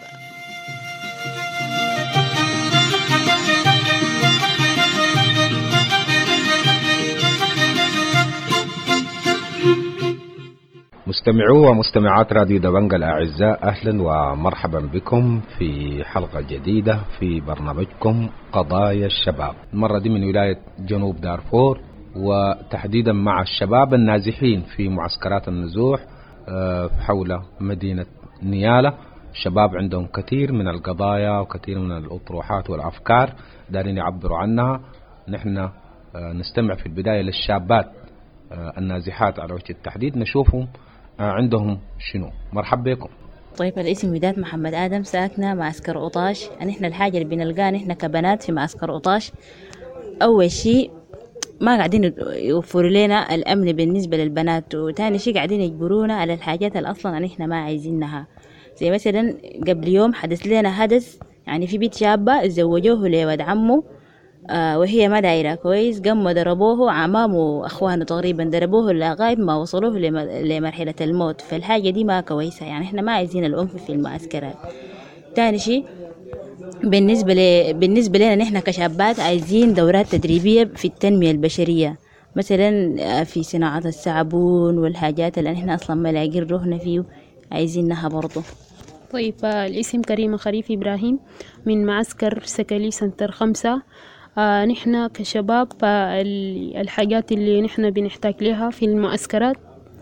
مستمعو ومستمعات راديو دبنجة الأعزاء، أهلا ومرحبا بكم في حلقة جديدة في برنامجكم قضايا الشباب. المرة دي من ولاية جنوب دارفور، وتحديدا مع الشباب النازحين في معسكرات النزوح حول مدينة نيالة. الشباب عندهم كثير من القضايا وكثير من الأطروحات والأفكار دارين يعبروا عنها. نحن نستمع في البداية للشابات النازحات على وجه التحديد، نشوفهم عندهم شنو. مرحبا بكم. طيب، الاسم وداد محمد آدم، ساكنة معسكر قطاش. نحن الحاجة اللي بنلقاها نحن كبنات في معسكر قطاش، أول شيء ما قاعدين يوفروا لنا الأمن بالنسبة للبنات، وتاني شيء قاعدين يجبرونا على الحاجات اللي أصلا نحن ما عايزينها. زي مثلا قبل يوم حدث لنا حدث، يعني في بنت شابة زوجوه لولد عمه آه وهي ما دايرة كويس، قاموا ضربوه عمامه وأخوانه تقريبا، ضربوه لغاية ما وصلوه لمرحلة الموت. فالحاجة دي ما كويسة، يعني احنا ما عايزين العنف في المعسكرات. تاني شيء بالنسبة ل... بالنسبة لنا نحن كشابات عايزين دورات تدريبية في التنمية البشرية، مثلا في صناعة الصابون والحاجات اللي نحن أصلا ما لاقين روحنا فيه عايزينها برضو. طيب، الاسم كريمة خريف إبراهيم من معسكر سكلي سنتر خمسة. آه نحن كشباب آه الحاجات اللي نحن بنحتاج لها في المعسكرات،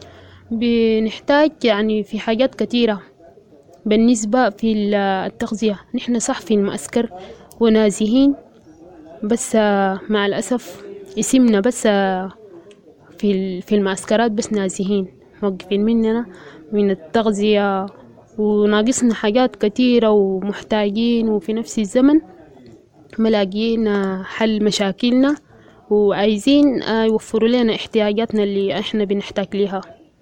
بنحتاج يعني في حاجات كتيرة. بالنسبة في التغذية، نحن صح في المعسكر ونازحين، بس آه مع الأسف اسمنا بس آه في في المعسكرات بس نازحين، موقفين مننا من التغذية، وناقصنا حاجات كتيرة ومحتاجين، وفي نفس الزمن ملاقيين حل مشاكلنا، وعايزين يوفروا لنا احتياجاتنا اللي احنا بنحتاج لها.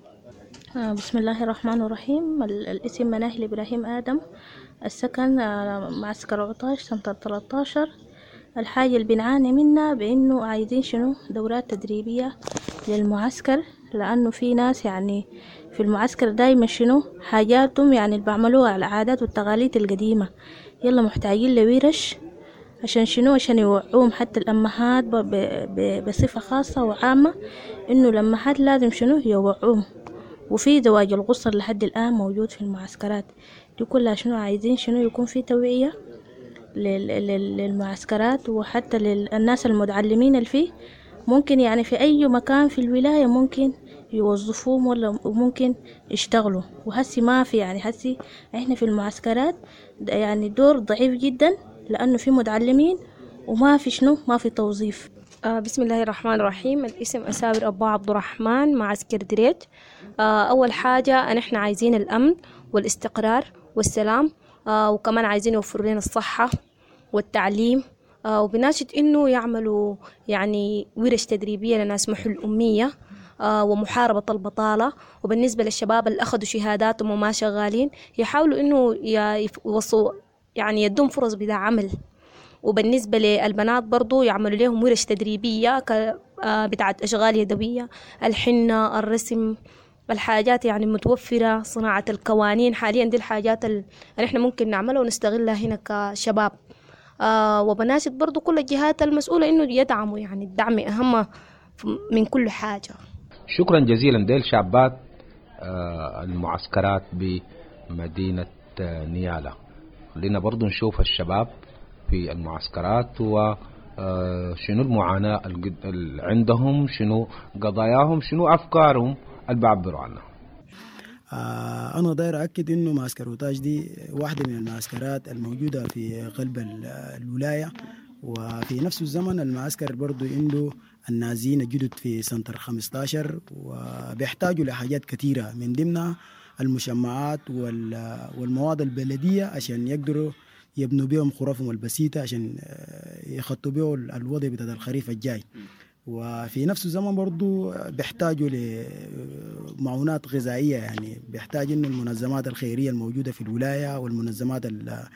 بسم الله الرحمن الرحيم. الاسم مناهل إبراهيم آدم، السكن معسكر عطاش سنتر ثلاثة عشر. الحاجة اللي بنعاني منها بأنه عايزين شنو دورات تدريبية للمعسكر، لأنه في ناس يعني في المعسكر دايما شنو حاجاتهم يعني اللي بعملوها على العادات والتقاليد القديمة، يلا محتاجين لورش عشان شنو عشان يوعوهم حتى الأمهات بصفة خاصة وعامة، إنه الأمهات لازم شنو يوعوهم. وفي زواج القصر لحد الآن موجود في المعسكرات دي كلها، شنو عايزين شنو يكون في توعية للمعسكرات وحتى للناس المتعلمين اللي فيه. ممكن يعني في أي مكان في الولاية ممكن يوظفوهم ولا ممكن يشتغلوا، وهسي ما في يعني هسي احنا في المعسكرات يعني دور ضعيف جدا، لأنه في متعلمين وما في شنو ما في توظيف. آه بسم الله الرحمن الرحيم. الاسم أساور أبا عبد الرحمن معسكر دريج. آه أول حاجة نحن عايزين الأمن والاستقرار والسلام، آه وكمان عايزين يوفروا لنا الصحة والتعليم، آه وبناشد إنه يعملوا يعني ورش تدريبية لناس محو الأمية، ومحاربة البطالة. وبالنسبة للشباب اللي أخذوا شهاداتهم وما شغالين يحاولوا إنه يوصوا يعني يدون فرص بتاع عمل. وبالنسبة للبنات برضو يعملوا لهم ورش تدريبية بتاعت أشغال يدوية، الحنة، الرسم، الحاجات يعني متوفرة، صناعة القوانين. حاليا دي الحاجات اللي احنا ممكن نعملها ونستغلها هنا كشباب. آه وبناشد برضو كل الجهات المسؤولة إنه يدعموا، يعني الدعم أهم من كل حاجة. شكرا جزيلا. ديل شابات آه المعسكرات بمدينة آه نيالا. خلينا برضو نشوف الشباب في المعسكرات وشنو المعاناة اللي عندهم، شنو قضاياهم، شنو أفكارهم اللي بيعبروا عنها. آه أنا داير أكد إنه معسكر أوتاش دي واحدة من المعسكرات الموجودة في قلب الولاية، وفي نفس الزمن المعسكر برضو عنده النازيين الجدد في سنتر خمسة عشر، وبيحتاجوا لحاجات كثيرة من ضمنها المشمعات والمواد البلدية عشان يقدروا يبنوا بيهم خرافهم البسيطة عشان يخطوا بيهم الوضع بتاع الخريف الجاي. وفي نفس الزمن برضو بيحتاجوا لمعونات غذائية، يعني بيحتاج إنه المنظمات الخيرية الموجودة في الولاية والمنظمات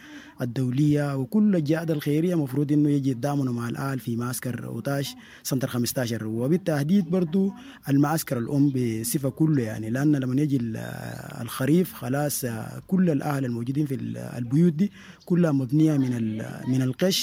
الدولية وكل الجهات الخيرية مفروض إنه يجي يتضامنوا مع الأهل في معسكر أوتاش سنتر خمسة عشر، وبالتحديد برضو المعسكر الأم بصفة كله، يعني لأن لما يجي الخريف خلاص كل الأهل الموجودين في البيوت دي كلها مبنية من من القش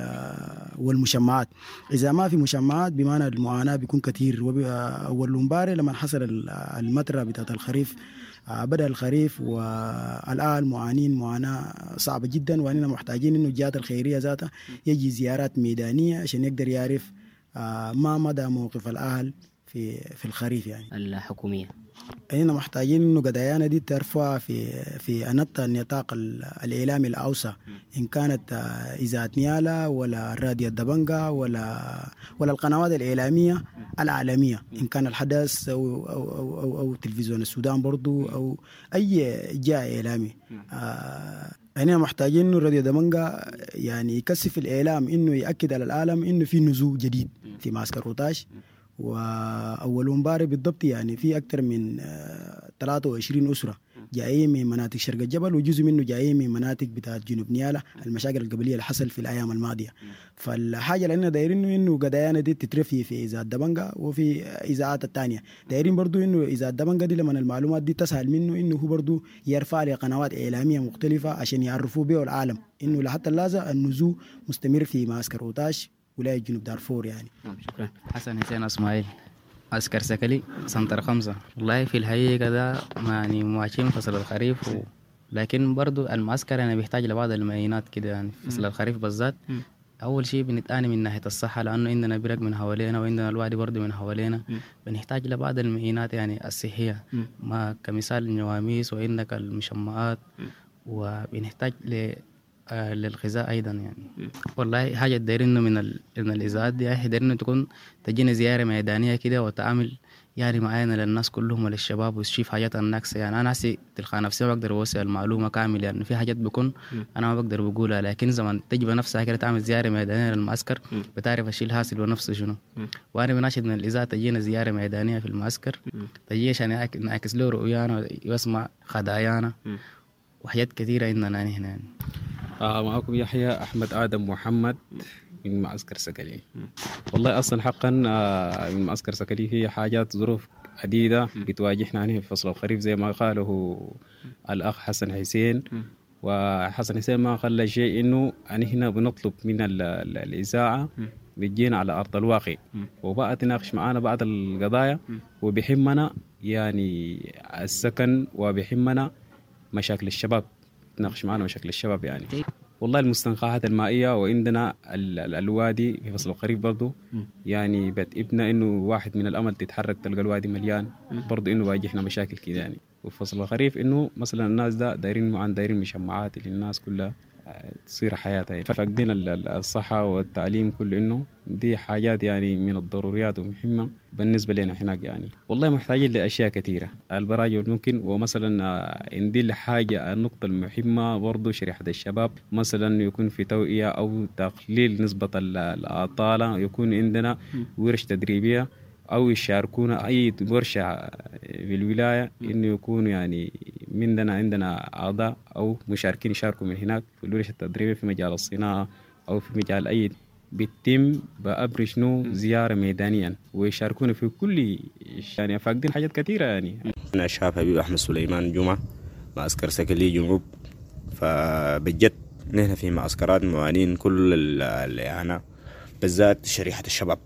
والمشمعات. إذا ما في مشمعات بمعنى المعاناة بيكون كثير. أول مباراه لما حصل المطره بتاعت الخريف، بدأ الخريف والآن معانين معاناة صعبة جدا، وأننا محتاجين إنه الجهات الخيرية ذاتها يجي زيارات ميدانية عشان يقدر يعرف ما مدى موقف الأهل في في الخريف يعني الحكومية. أننا محتاجين إنه قضايانا دي ترفع في في أنت النطاق الإعلامي الأوسع، إن كانت إذاعة نيالا ولا راديو دبنجا ولا ولا القنوات الإعلامية العالمية، إن كان الحدث أو أو أو, أو, أو تلفزيون السودان برضو أو أي جهة إعلامي. آه أننا محتاجين إنه راديو دبنجا يعني يكثف الإعلام، إنه يأكد على العالم إنه في نزوع جديد في معسكر أوتاش. وأول مباراه بالضبط يعني في أكثر من ثلاثة وعشرين أسرة جايين من مناطق شرق الجبل، وجزء منه جايين من مناطق بتاعت جنوب نيالا، المشاكل القبلية اللي حصل في الأيام الماضية. فالحاجة اللي احنا دايرين إنه قضايانا دي تترفي في إذاعة دبنجا وفي إذاعات الثانية. دايرين برضو إنه إذاعة دبنجا دي لما المعلومات دي تسهل منه إنه هو برضو يرفع لقنوات إعلامية مختلفة عشان يعرفوا به العالم إنه لحتى اللازم النزوع مستمر في معسكر أوتاش ولاية جنوب دارفور يعني. شكرا. حسن حسين اسماعيل، عسكر سكلي سنتر خمسة. والله في الحقيقة ده يعني ماشيين فصل الخريف و... لكن برضو المعسكر أنا بيحتاج لبعض المعينات كده يعني فصل الخريف بالذات. أول شيء بنتعاني من ناحية الصحة، لأنه عندنا برق من حوالينا وعندنا الوادي برضو من حوالينا. بنحتاج لبعض المعينات يعني الصحية، ما كمثال النواميس وعندك المشمعات، وبنحتاج ل آه للغذاء أيضا يعني. والله حاجة دايرين من ال... من الإذاعات دي يعني دايرين تكون تجينا زيارة ميدانية كده وتعامل يعني معانا للناس كلهم وللشباب وتشوف حاجات الناقصة. يعني أنا هسي تلقى نفسي ما بقدر أوصل المعلومة كامل، يعني في حاجات بكون أنا ما بقدر بقولها، لكن زمان تجيب نفسها كده تعمل زيارة ميدانية للمعسكر بتعرف الشيء الحاصل ونفسه شنو. وأنا بناشد من الإذاعة تجينا زيارة ميدانية في المعسكر، تجي عشان نعكس له رؤيانا ويسمع خدايانا وحاجات كثيرة عندنا هنا يعني. آه معكم يحيى أحمد آدم محمد من معسكر سكلي. والله أصلا حقا آه من معسكر سكلي هي حاجات ظروف عديدة بتواجهنا يعني في فصل الخريف زي ما قاله الأخ حسن حسين. وحسن حسين ما قال شيء إنه يعني هنا بنطلب من الإذاعة بتجينا على أرض الواقع وبقى تناقش معنا بعض القضايا، وبيهمنا يعني السكن وبيهمنا مشاكل الشباب، تناقش معنا مشاكل الشباب يعني. والله المستنقعات المائية وعندنا الوادي في فصل الخريف برضو يعني بتبنى إنه واحد من الأمل تتحرك تلقى الوادي مليان برضو، إنه واجهنا مشاكل كده يعني. وفي فصل الخريف إنه مثلا الناس ده دايرين معان دايرين مشمعات للناس كلها تصير حياتها يعني. فاقدين الصحة والتعليم كله، إنه دي حاجات يعني من الضروريات ومهمة بالنسبة لنا هناك يعني. والله محتاجين لأشياء كثيرة البراجع ممكن، ومثلا عندي لحاجة النقطة المهمة برضو شريحة الشباب مثلا يكون في توعية أو تقليل نسبة الأطالة، يكون عندنا ورش تدريبية أو يشاركونا أي ورشة في الولاية إنه يكونوا يعني مننا عندنا أعضاء أو مشاركين يشاركوا من هناك في الورشة التدريبية في مجال الصناعة أو في مجال أي بيتم بأمر شنو زيارة ميدانيا ويشاركونا في كل يعني فاقدين حاجات كثيرة. يعني أنا شاب حبيب أحمد سليمان جمعة معسكر سكلي جنوب، فبجد نحن في معسكرات موانين كل الإعانة بالذات شريحة الشباب.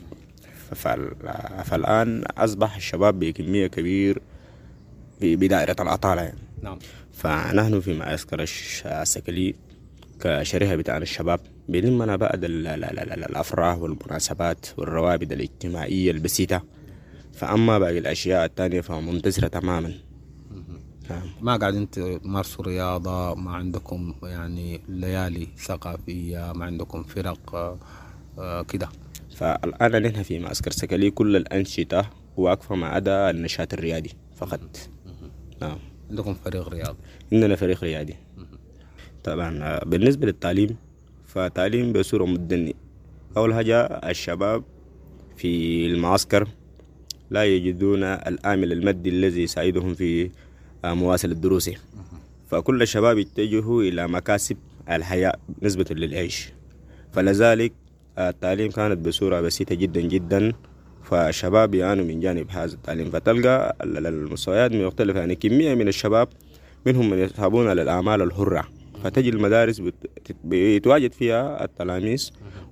فالآن أصبح الشباب بكمية كبير بدائرة العطالة يعني. نعم. فنحن في معسكر السكلي كشريحة بتاعنا الشباب بلمنا بعد الأفراح والمناسبات والروابط الاجتماعية البسيطة، فأما باقي الأشياء الثانية فمنتظرة تماما. ما قاعدين تمارسوا رياضة؟ ما عندكم يعني ليالي ثقافية؟ ما عندكم فرق كده؟ فالآن نحن في معسكر سكلي كل الأنشطة واقفة ما عدا النشاط الرياضي فقط. نعم. عندكم فريق رياضي؟ عندنا فريق رياضي. طبعا بالنسبة للتعليم فتعليم بصورة مدنية. أول حاجة الشباب في المعسكر لا يجدون العامل المادي الذي يساعدهم في مواصلة الدروس، فكل الشباب يتجهوا إلى مكاسب الحياة نسبة للعيش، فلذلك التعليم كانت بصورة بسيطة جدا جدا، فالشباب يعانوا من جانب هذا التعليم. فتلقى المستويات مختلفة، يعني كمية من الشباب منهم من يذهبون للأعمال الحرة، فتجي المدارس بيتواجد فيها التلاميذ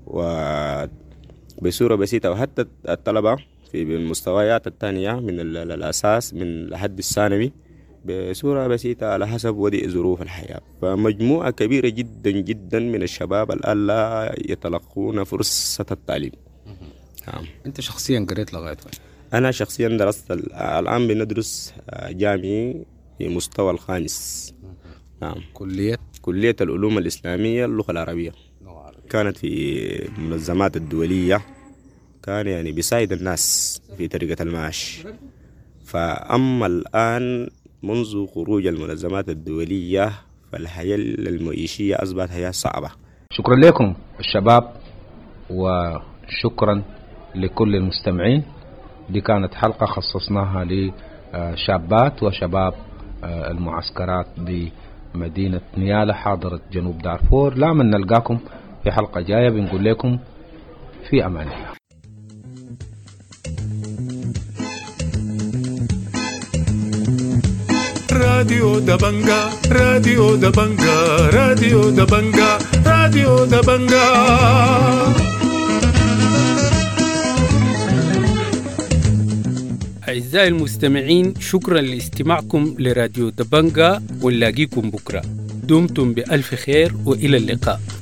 وبصورة بسيطة، وحتى الطلبة في المستويات الثانية من الأساس من لحد الثانوي بصورة بسيطة على حسب ودي ظروف الحياة. فمجموعة كبيرة جدا جدا من الشباب الآن لا يتلقون فرصة التعليم. نعم. أنت شخصيا قريت لغاية وين؟ أنا شخصيا درست الآن بندرس جامعي في مستوى الخامس. نعم. كلية؟ كلية العلوم الإسلامية اللغة العربية. كانت في المنظمات الدولية، كان يعني بيساعد الناس في طريقة المعاش. فأما الآن منذ خروج المنظمات الدولية فالحياة المعيشية أصبحت حياة صعبة. شكرا لكم الشباب وشكرا لكل المستمعين. دي كانت حلقة خصصناها لشابات وشباب المعسكرات بمدينة نيالة حاضرة جنوب دارفور. لا من نلقاكم في حلقة جاية، بنقول لكم في أمان الله. راديو دبنجا راديو دبنجا راديو دبنجا راديو دبنجا. أعزائي المستمعين، شكرا لاستماعكم لراديو دبنجا، ونلاقيكم بكرة. دمتم بألف خير وإلى اللقاء.